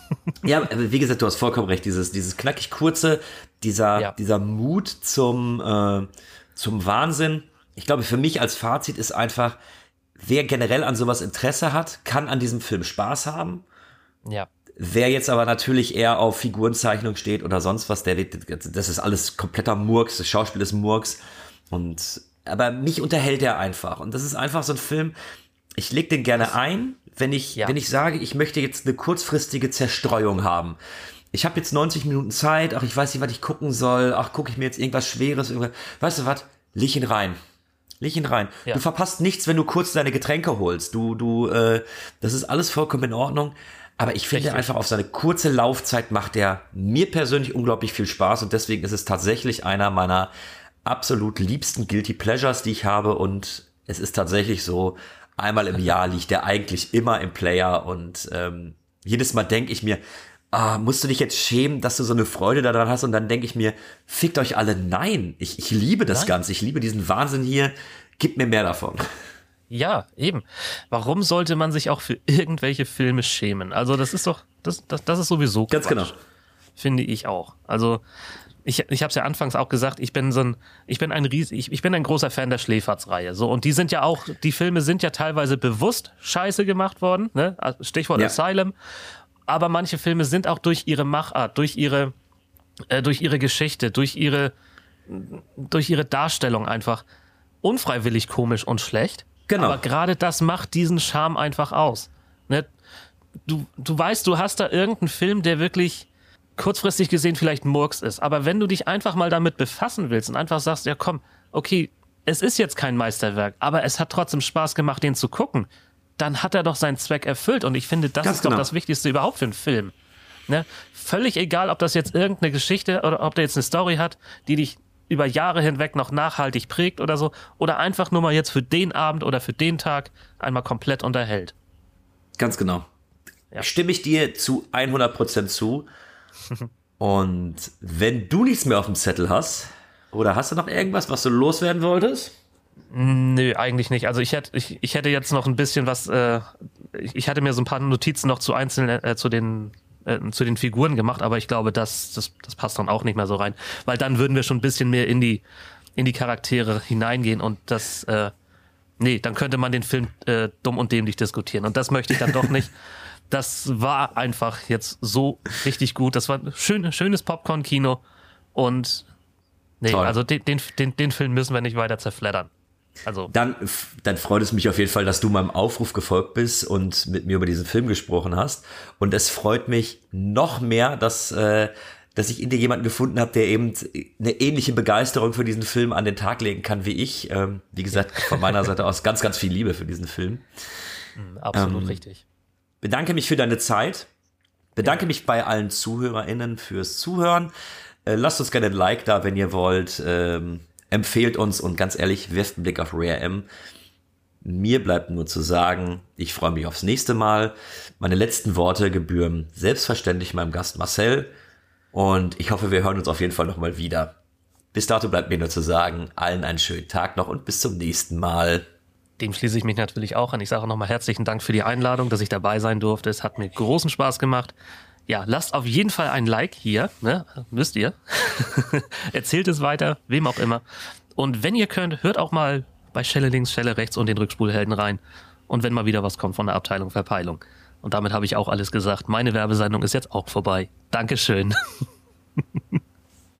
Ja, wie gesagt, du hast vollkommen recht. Dieses, dieses knackig kurze, dieser, Ja. dieser Mut zum, äh, zum Wahnsinn. Ich glaube, für mich als Fazit ist einfach, wer generell an sowas Interesse hat, kann an diesem Film Spaß haben. Ja. Wer jetzt aber natürlich eher auf Figurenzeichnung steht oder sonst was, der wird, das ist alles kompletter Murks, das Schauspiel ist Murks. Und, aber mich unterhält er einfach. Und das ist einfach so ein Film, ich leg den gerne ein, wenn ich, Ja. wenn ich sage, ich möchte jetzt eine kurzfristige Zerstreuung haben. Ich habe jetzt neunzig Minuten Zeit, ach, ich weiß nicht, was ich gucken soll, ach, gucke ich mir jetzt irgendwas Schweres, irgendwas. Weißt du was? Leg ihn rein. Leg ihn rein. Ja. Du verpasst nichts, wenn du kurz deine Getränke holst. Du, du, äh, das ist alles vollkommen in Ordnung. Aber ich finde Richtig. einfach, auf seine kurze Laufzeit macht der mir persönlich unglaublich viel Spaß und deswegen ist es tatsächlich einer meiner absolut liebsten Guilty Pleasures, die ich habe, und es ist tatsächlich so, einmal im Jahr liegt der eigentlich immer im Player und ähm, jedes Mal denke ich mir, ah, musst du dich jetzt schämen, dass du so eine Freude daran hast, und dann denke ich mir, fickt euch alle, nein, ich, ich liebe das Nein. Ganze, ich liebe diesen Wahnsinn hier, gib mir mehr davon. Ja, eben. Warum sollte man sich auch für irgendwelche Filme schämen? Also das ist doch, das, das, das ist sowieso Ganz Quatsch, genau. finde ich auch. Also ich, ich habe es ja anfangs auch gesagt, ich bin so ein, ich bin ein Ries, ich, ich bin ein großer Fan der Schläferz-Reihe. So, und die sind ja auch, die Filme sind ja teilweise bewusst scheiße gemacht worden, ne? Stichwort Ja. Asylum. Aber manche Filme sind auch durch ihre Machart, durch ihre, äh, durch ihre Geschichte, durch ihre, durch ihre Darstellung einfach unfreiwillig komisch und schlecht. Genau. Aber gerade das macht diesen Charme einfach aus. Ne? Du, du weißt, du hast da irgendeinen Film, der wirklich kurzfristig gesehen vielleicht Murks ist. Aber wenn du dich einfach mal damit befassen willst und einfach sagst, ja komm, okay, es ist jetzt kein Meisterwerk, aber es hat trotzdem Spaß gemacht, den zu gucken, dann hat er doch seinen Zweck erfüllt. Und ich finde, das Ganz ist genau. doch das Wichtigste überhaupt für einen Film. Ne? Völlig egal, ob das jetzt irgendeine Geschichte oder ob der jetzt eine Story hat, die dich über Jahre hinweg noch nachhaltig prägt oder so, oder einfach nur mal jetzt für den Abend oder für den Tag einmal komplett unterhält. Ganz genau. Ja. Stimme ich dir zu hundert Prozent zu. Und wenn du nichts mehr auf dem Zettel hast, oder hast du noch irgendwas, was du loswerden wolltest? Nö, eigentlich nicht. Also ich hätte, ich, ich hätte jetzt noch ein bisschen was, äh, ich, ich hatte mir so ein paar Notizen noch zu einzelnen, äh, zu den äh, zu den Figuren gemacht, aber ich glaube, das, das, das passt dann auch nicht mehr so rein. Weil dann würden wir schon ein bisschen mehr in die, in die Charaktere hineingehen und das, äh, nee, dann könnte man den Film äh, dumm und dämlich diskutieren. Und das möchte ich dann doch nicht. Das war einfach jetzt so richtig gut. Das war ein schön, schönes Popcorn-Kino. Und nee, Toll. also den, den, den, den Film müssen wir nicht weiter zerfleddern. Also, Dann, dann freut es mich auf jeden Fall, dass du meinem Aufruf gefolgt bist und mit mir über diesen Film gesprochen hast. Und es freut mich noch mehr, dass, äh, dass ich in dir jemanden gefunden habe, der eben eine ähnliche Begeisterung für diesen Film an den Tag legen kann wie ich. Ähm, wie gesagt, von meiner Seite aus ganz, ganz viel Liebe für diesen Film. absolut ähm, richtig. Bedanke mich für deine Zeit. Bedanke mich bei allen ZuhörerInnen fürs Zuhören. Äh, lasst uns gerne ein Like da, wenn ihr wollt. Ähm, empfehlt uns und ganz ehrlich, wirft einen Blick auf Rare M. Mir bleibt nur zu sagen, ich freue mich aufs nächste Mal. Meine letzten Worte gebühren selbstverständlich meinem Gast Marcel. Und ich hoffe, wir hören uns auf jeden Fall nochmal wieder. Bis dato bleibt mir nur zu sagen, allen einen schönen Tag noch und bis zum nächsten Mal. Dem schließe ich mich natürlich auch an. Ich sage nochmal herzlichen Dank für die Einladung, dass ich dabei sein durfte. Es hat mir großen Spaß gemacht. Ja, lasst auf jeden Fall ein Like hier, ne? Müsst ihr. Erzählt es weiter, wem auch immer. Und wenn ihr könnt, hört auch mal bei Schelle links, Schelle rechts und den Rückspulhelden rein. Und wenn mal wieder was kommt von der Abteilung Verpeilung. Und damit habe ich auch alles gesagt. Meine Werbesendung ist jetzt auch vorbei. Dankeschön.